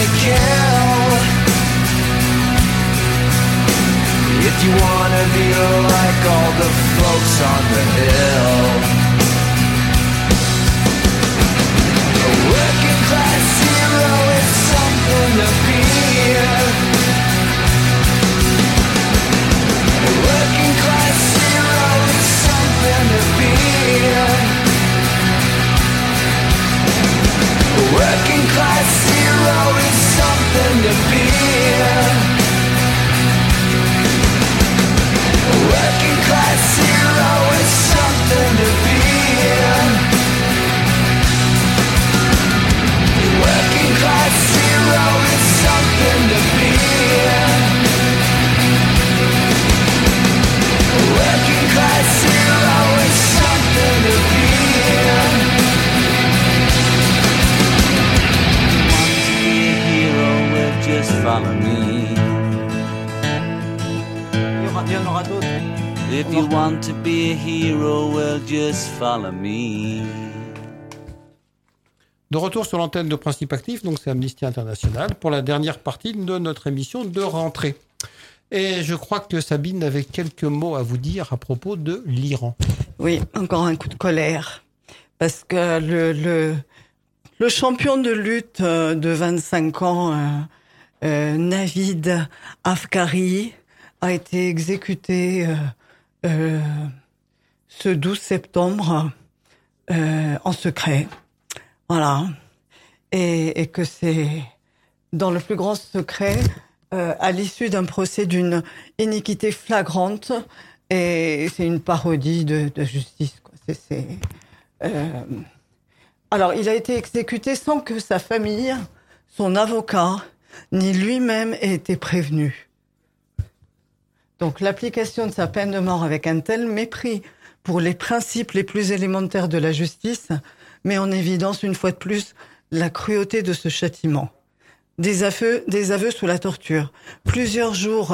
kill. If you wanna be like all the folks on the hill. A working class hero is something to be. A working class hero is something to be. A working class hero is something to be. A working class hero is something to be. A working class hero is something to be. A working class hero is something to be. Just follow me. Il y en aura d'autres. If you want to be a hero, well, just follow me. De retour sur l'antenne de Principe Actif, donc c'est Amnesty International, pour la dernière partie de notre émission de rentrée. Et je crois que Sabine avait quelques mots à vous dire à propos de l'Iran. Oui, encore un coup de colère. Parce que le champion de lutte de 25 ans, Navid Afkari, a été exécuté ce 12 septembre en secret. Voilà. Et que c'est dans le plus grand secret, à l'issue d'un procès d'une iniquité flagrante, et c'est une parodie de justice, quoi. Alors, il a été exécuté sans que sa famille, son avocat, ni lui-même ait été prévenu. Donc, l'application de sa peine de mort avec un tel mépris pour les principes les plus élémentaires de la justice met en évidence une fois de plus la cruauté de ce châtiment. Des aveux sous la torture. Plusieurs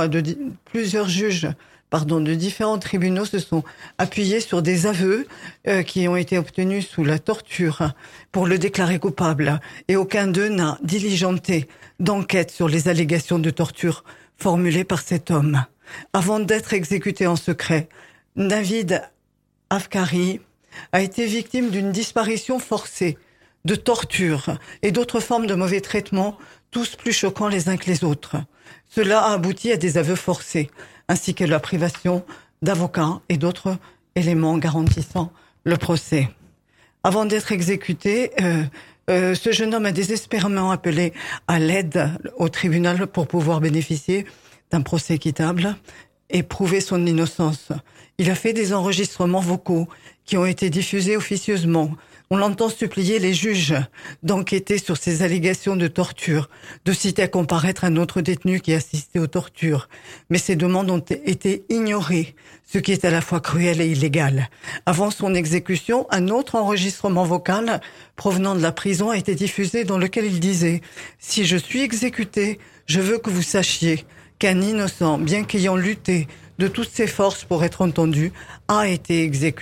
juges de différents tribunaux se sont appuyés sur des aveux qui ont été obtenus sous la torture pour le déclarer coupable, et aucun d'eux n'a diligenté d'enquête sur les allégations de torture formulées par cet homme. Avant d'être exécuté en secret, Navid Afkari a été victime d'une disparition forcée, de torture et d'autres formes de mauvais traitements, tous plus choquants les uns que les autres. Cela a abouti à des aveux forcés, ainsi que la privation d'avocats et d'autres éléments garantissant le procès. Avant d'être exécuté, ce jeune homme a désespérément appelé à l'aide au tribunal pour pouvoir bénéficier d'un procès équitable et prouver son innocence. Il a fait des enregistrements vocaux qui ont été diffusés officieusement. On l'entend supplier les juges d'enquêter sur ces allégations de torture, de citer à comparaître un autre détenu qui assistait aux tortures. Mais ces demandes ont été ignorées, ce qui est à la fois cruel et illégal. Avant son exécution, un autre enregistrement vocal provenant de la prison a été diffusé dans lequel il disait « Si je suis exécuté, je veux que vous sachiez qu'un innocent, bien qu'ayant lutté de toutes ses forces pour être entendu, a été exécuté. »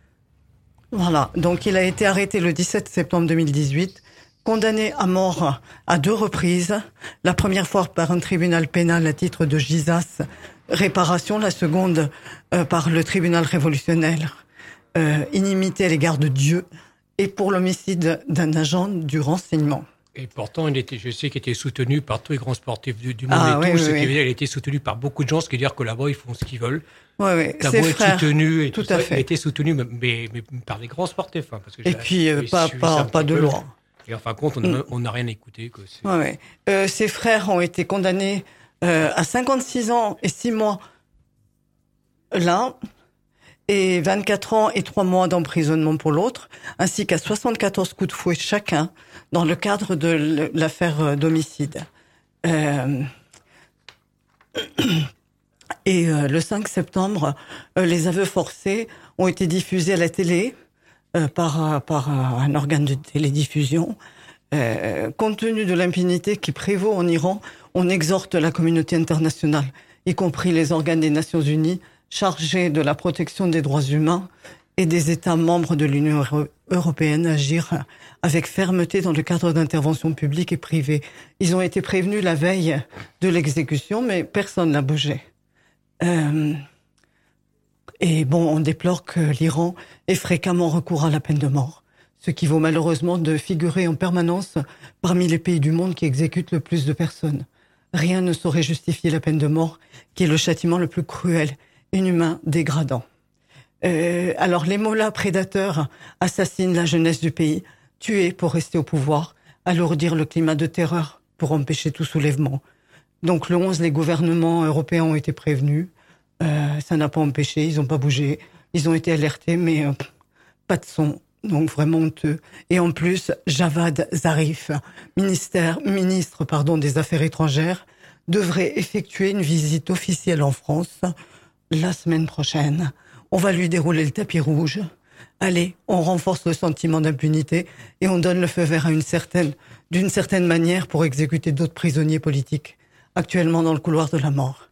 Voilà, donc il a été arrêté le 17 septembre 2018, condamné à mort à 2 reprises, la première fois par un tribunal pénal à titre de gisas, réparation, la seconde par le tribunal révolutionnaire, inimité à l'égard de Dieu, et pour l'homicide d'un agent du renseignement. Et pourtant, je sais qu'il était soutenu par tous les grands sportifs du monde ce qui veut dire qu'il a été soutenu par beaucoup de gens, ce qui veut dire que là-bas, ils font ce qu'ils veulent. Oui, T'as beau être soutenu et tout ça, il a été soutenu, mais par des grands sportifs. Hein, parce que et puis, pas de loi. Et en fin de compte, on n'a rien écouté. Ses frères ont été condamnés à 56 ans et 6 mois l'un, et 24 ans et 3 mois d'emprisonnement pour l'autre, ainsi qu'à 74 coups de fouet chacun, dans le cadre de l'affaire d'homicide. Et le 5 septembre, les aveux forcés ont été diffusés à la télé par un organe de télédiffusion. Compte tenu de l'impunité qui prévaut en Iran, on exhorte la communauté internationale, y compris les organes des Nations Unies, chargés de la protection des droits humains et des États membres de l'Union européenne agir avec fermeté dans le cadre d'interventions publiques et privées. Ils ont été prévenus la veille de l'exécution, mais personne n'a bougé. Et bon, on déplore que l'Iran ait fréquemment recours à la peine de mort, ce qui vaut malheureusement de figurer en permanence parmi les pays du monde qui exécutent le plus de personnes. Rien ne saurait justifier la peine de mort, qui est le châtiment le plus cruel, inhumain, dégradant. Alors les mollahs prédateurs assassinent la jeunesse du pays, tués pour rester au pouvoir, alourdir le climat de terreur pour empêcher tout soulèvement. Donc le 11, les gouvernements européens ont été prévenus. Ça n'a pas empêché, ils n'ont pas bougé. Ils ont été alertés, mais pas de son. Donc vraiment honteux. Et en plus, Javad Zarif, ministre des Affaires étrangères, devrait effectuer une visite officielle en France la semaine prochaine. On va lui dérouler le tapis rouge. Allez, on renforce le sentiment d'impunité et on donne le feu vert d'une certaine manière pour exécuter d'autres prisonniers politiques, actuellement dans le couloir de la mort.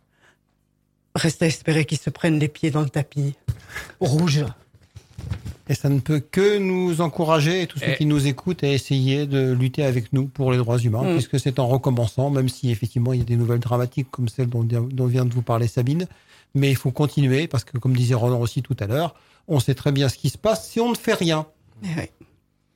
Reste à espérer qu'ils se prennent les pieds dans le tapis rouge. Et ça ne peut que nous encourager, et tous ceux qui nous écoutent, à essayer de lutter avec nous pour les droits humains, puisque c'est en recommençant, même si effectivement il y a des nouvelles dramatiques comme celle dont vient de vous parler Sabine. Mais il faut continuer, parce que comme disait Ronan aussi tout à l'heure, on sait très bien ce qui se passe si on ne fait rien. Oui. Ronan ?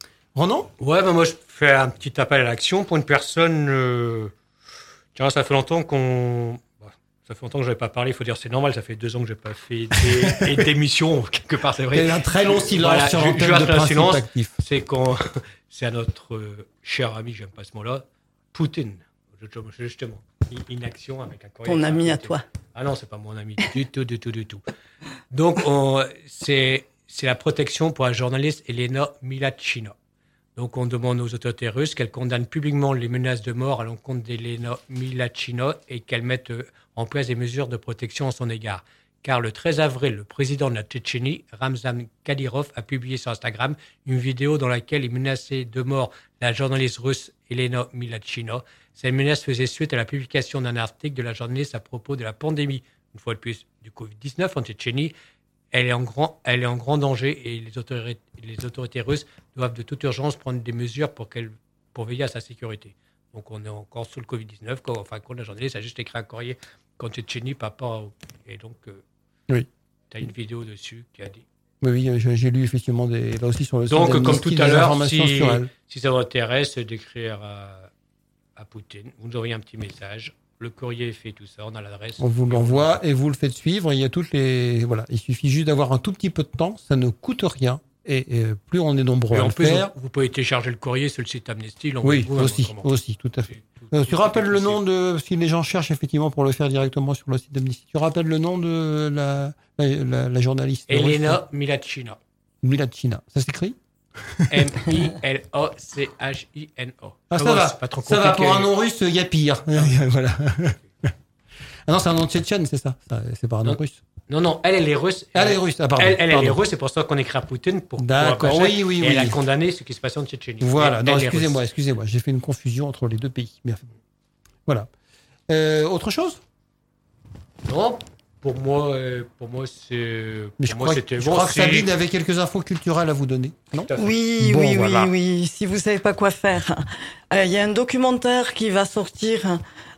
Ouais, moi je fais un petit appel à l'action pour une personne. Tiens, ça fait longtemps que j'avais pas parlé, il faut dire c'est normal, ça fait 2 ans que j'ai pas fait d'émission, quelque part c'est vrai. Il y a un très long silence sur l'antenne de Principe Actif. C'est à notre cher ami, j'aime pas ce mot-là, Poutine. Justement, inaction avec un courrier. Ton ami à toi. Ah non, c'est pas mon ami du tout. Donc, c'est la protection pour la journaliste Elena Milachina. Donc, on demande aux autorités russes qu'elles condamnent publiquement les menaces de mort à l'encontre d'Elena Milachina et qu'elles mettent en place des mesures de protection en son égard. Car le 13 avril, le président de la Tchétchénie, Ramzan Kadyrov, a publié sur Instagram une vidéo dans laquelle il menaçait de mort la journaliste russe Elena Milachina. Cette menace faisait suite à la publication d'un article de la journaliste à propos de la pandémie, une fois de plus, du Covid-19 en Tchétchénie. Elle est en grand danger et les autorités russes doivent de toute urgence prendre des mesures pour veiller à sa sécurité. Donc on est encore sous le Covid-19. Quand la journaliste a juste écrit un courrier contre Tchétchénie par rapport et donc oui. Tu as une vidéo dessus qui a dit. Oui, j'ai lu effectivement là aussi sur le site donc comme tout à l'heure, si ça vous intéresse d'écrire à Poutine, vous nous envoyez un petit message. Le courrier est fait, tout ça, on a l'adresse. On vous l'envoie et vous le faites suivre. Il y a voilà, il suffit juste d'avoir un tout petit peu de temps, ça ne coûte rien et plus on est nombreux à le faire. Vous pouvez télécharger le courrier sur le site Amnesty. Oui, aussi, tout à fait. Tu rappelles le nom si les gens cherchent effectivement pour le faire directement sur le site d'Amnesty. Tu rappelles le nom de la journaliste Elena Milachina. Milachina, ça s'écrit Milachino. Ah, ça va. Pas trop ça va, pour un nom russe, il y a pire. Voilà. Ah non, c'est un nom tchétchène, c'est ça. C'est pas un nom russe. Non, elle est russe. Elle est russe, pardon. Elle est russe, c'est pour ça qu'on écrit à Poutine pour. D'accord, oui. Elle a condamné ce qui se passait en Tchétchénie. Voilà, non, excusez-moi, j'ai fait une confusion entre les deux pays. Bien fait. Voilà. Autre chose ? Non. Pour moi, c'est. Mais je crois que Sabine avait quelques infos culturelles à vous donner, non ? Oui. Si vous savez pas quoi faire, il y a un documentaire qui va sortir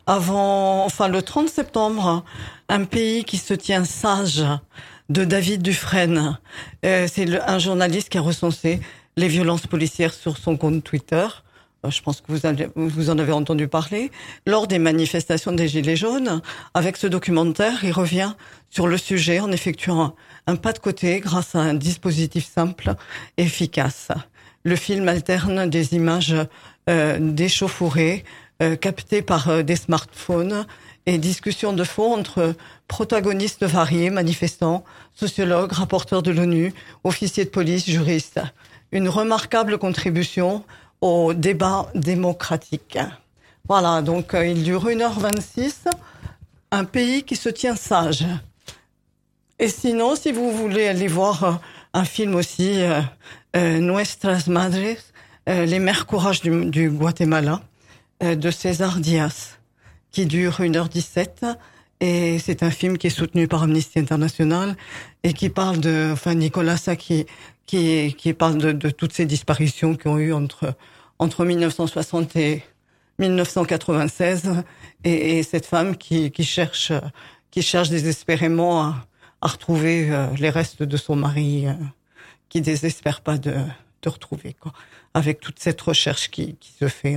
le 30 septembre. Un pays qui se tient sage, de David Dufresne. C'est un journaliste qui a recensé les violences policières sur son compte Twitter. Je pense que vous en avez entendu parler, lors des manifestations des Gilets jaunes. Avec ce documentaire, il revient sur le sujet en effectuant un pas de côté grâce à un dispositif simple et efficace. Le film alterne des images d'échauffourées captées par des smartphones et discussions de fond entre protagonistes variés, manifestants, sociologues, rapporteurs de l'ONU, officiers de police, juristes. Une remarquable contribution au débat démocratique. Voilà, donc il dure 1h26, un pays qui se tient sage. Et sinon, si vous voulez aller voir un film aussi, Nuestras Madres, Les Mères Courage du Guatemala, de César Diaz, qui dure 1h17, Et c'est un film qui est soutenu par Amnesty International et qui parle Nicolas Sacchi, qui parle de toutes ces disparitions qui ont eu entre 1960 et 1996 et cette femme qui cherche désespérément à retrouver les restes de son mari, qui désespère pas de retrouver, quoi. Avec toute cette recherche qui se fait,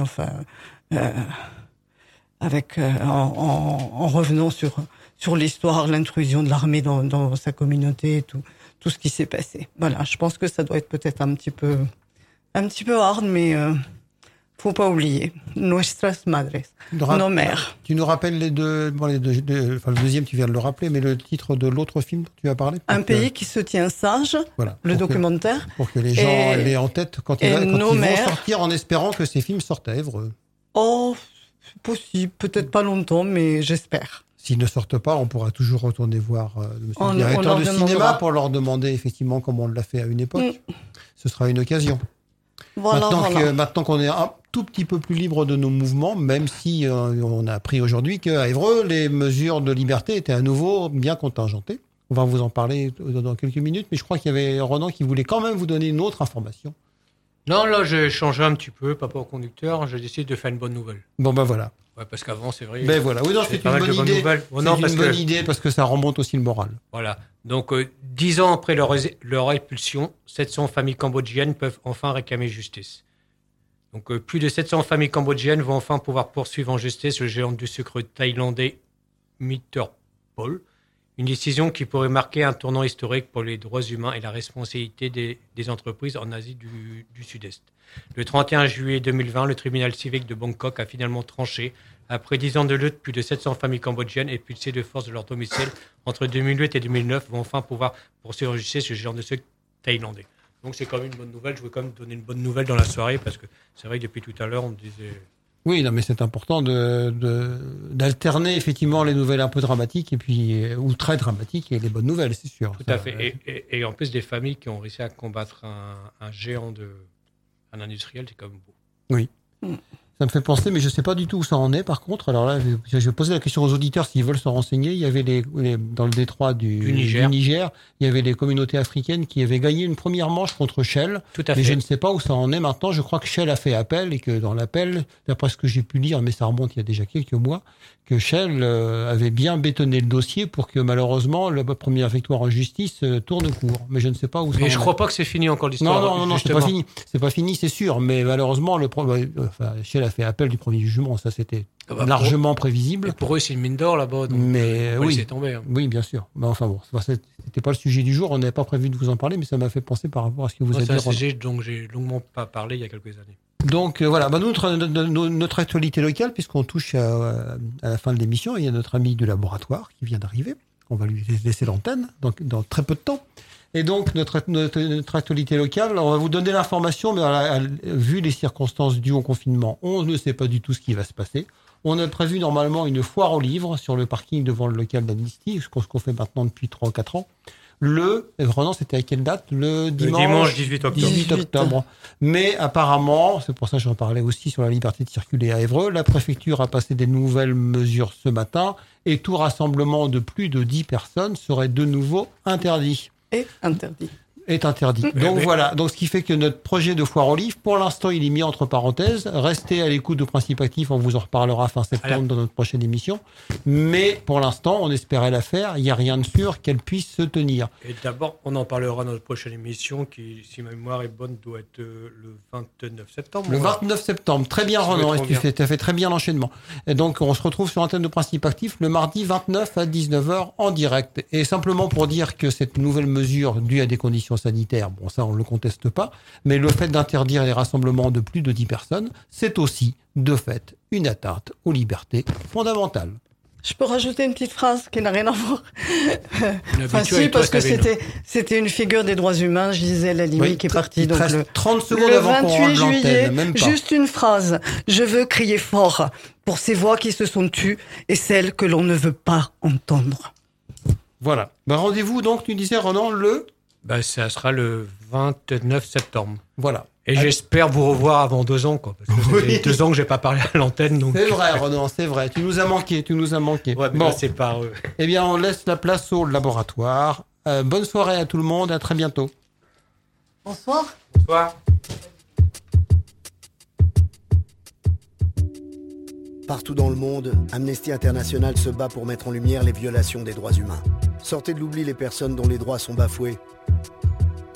en revenant sur l'histoire, l'intrusion de l'armée dans sa communauté, tout ce qui s'est passé. Voilà, je pense que ça doit être peut-être un petit peu hard, mais faut pas oublier nuestras madres, nos mères. Tu nous rappelles les deux, le deuxième tu viens de le rappeler, mais le titre de l'autre film dont tu as parlé. Un pays qui se tient sage, voilà, le documentaire. Pour que les gens l'aient en tête quand ils vont sortir, en espérant que ces films sortent à Évreux. Oh, c'est possible, peut-être pas longtemps, mais j'espère. S'ils ne sortent pas, on pourra toujours retourner voir le directeur de cinéma pour leur demander effectivement comment on l'a fait à une époque. Ce sera une occasion. Maintenant qu'on est un tout petit peu plus libre de nos mouvements, même si on a appris aujourd'hui qu'à Évreux, les mesures de liberté étaient à nouveau bien contingentées. On va vous en parler dans quelques minutes, mais je crois qu'il y avait Ronan qui voulait quand même vous donner une autre information. Non, là, j'ai changé un petit peu, papa au conducteur, j'ai décidé de faire une bonne nouvelle. Bon, ben voilà. Ouais, parce qu'avant, c'est vrai. Ben voilà, oui, non, c'est une bonne idée. C'est une bonne idée parce que ça remonte aussi le moral. Voilà. Donc, 10 ans après leur expulsion, 700 familles cambodgiennes peuvent enfin réclamer justice. Donc, plus de 700 familles cambodgiennes vont enfin pouvoir poursuivre en justice le géant du sucre thaïlandais Mitterpol. Une décision qui pourrait marquer un tournant historique pour les droits humains et la responsabilité des entreprises en Asie du Sud-Est. Le 31 juillet 2020, le tribunal civique de Bangkok a finalement tranché. Après 10 ans de lutte, plus de 700 familles cambodgiennes expulsées de force de leur domicile entre 2008 et 2009 vont enfin pouvoir poursuivre en justice ce géant de sucre thaïlandais. Donc c'est quand même une bonne nouvelle. Je voulais quand même donner une bonne nouvelle dans la soirée parce que c'est vrai que depuis tout à l'heure, on disait... Oui, non, mais c'est important d'alterner effectivement les nouvelles un peu dramatiques et puis ou très dramatiques et les bonnes nouvelles, c'est sûr. Tout à fait. Et en plus des familles qui ont réussi à combattre un géant un industriel, c'est quand même beau. Oui. Ça me fait penser, mais je ne sais pas du tout où ça en est. Par contre, alors là, je vais poser la question aux auditeurs s'ils veulent se renseigner. Il y avait dans le détroit du Niger, il y avait les communautés africaines qui avaient gagné une première manche contre Shell. Tout à fait. Mais je ne sais pas où ça en est maintenant. Je crois que Shell a fait appel et que dans l'appel, d'après ce que j'ai pu lire, mais ça remonte il y a déjà quelques mois, que Shell avait bien bétonné le dossier pour que malheureusement la première victoire en justice tourne court. Mais je ne sais pas où ça en est. Mais je crois pas que c'est fini encore l'histoire. Non, c'est pas fini. C'est pas fini, c'est sûr. Mais malheureusement, Shell a fait appel du premier jugement. Ça, c'était largement prévisible. Et pour eux, c'est une mine d'or là-bas. Donc mais oui, c'est tombé. Hein. Oui, bien sûr. Mais enfin bon, c'était pas le sujet du jour. On n'avait pas prévu de vous en parler, mais ça m'a fait penser par rapport à ce que vous avez dit. C'est un sujet dont j'ai longuement pas parlé il y a quelques années. Donc voilà, notre actualité locale, puisqu'on touche à la fin de l'émission, il y a notre ami du laboratoire qui vient d'arriver. On va lui laisser l'antenne dans très peu de temps. Et donc notre actualité locale, on va vous donner l'information, mais vu les circonstances dues au confinement, on ne sait pas du tout ce qui va se passer. On a prévu normalement une foire aux livres sur le parking devant le local d'Amnesty, ce qu'on fait maintenant depuis 3 ou 4 ans. Vraiment, c'était à quelle date? Le dimanche 18 octobre. 18 octobre. Mais apparemment, c'est pour ça que j'en parlais aussi sur la liberté de circuler à Évreux, la préfecture a passé des nouvelles mesures ce matin et tout rassemblement de plus de 10 personnes serait de nouveau interdit. Est interdit. Donc voilà. Donc ce qui fait que notre projet de foire aux livres, pour l'instant, il est mis entre parenthèses. Restez à l'écoute de Principe Actif, on vous en reparlera fin septembre dans notre prochaine émission. Mais pour l'instant, on espérait la faire. Il n'y a rien de sûr qu'elle puisse se tenir. Et d'abord, on en parlera dans notre prochaine émission qui, si ma mémoire est bonne, doit être le 29 septembre. Le 29 septembre. Très bien, Ronan. Tu as fait très bien l'enchaînement. Et donc, on se retrouve sur l'antenne de Principe Actif le mardi 29 à 19h en direct. Et simplement pour dire que cette nouvelle mesure due à des conditions sanitaires, bon, ça, on ne le conteste pas, mais le fait d'interdire les rassemblements de plus de 10 personnes, c'est aussi, de fait, une atteinte aux libertés fondamentales. Je peux rajouter une petite phrase qui n'a rien à voir. Enfin, si, parce que c'était une figure des droits humains, Gisèle Halimi, qui est partie. Donc, 30 secondes avant qu'on rende l'antenne, même pas. Juste une phrase. Je veux crier fort pour ces voix qui se sont tues et celles que l'on ne veut pas entendre. Voilà. Rendez-vous, donc, tu disais, Ronan, ça sera le 29 septembre. Voilà. Et j'espère vous revoir avant 2 ans, quoi. Parce que ça fait 2 ans que j'ai pas parlé à l'antenne, donc. C'est vrai, Renan, c'est vrai. Tu nous as manqué. Ouais, mais bon, là, c'est pas. Eh bien, on laisse la place au laboratoire. Bonne soirée à tout le monde. À très bientôt. Bonsoir. Bonsoir. Partout dans le monde, Amnesty International se bat pour mettre en lumière les violations des droits humains. Sortez de l'oubli les personnes dont les droits sont bafoués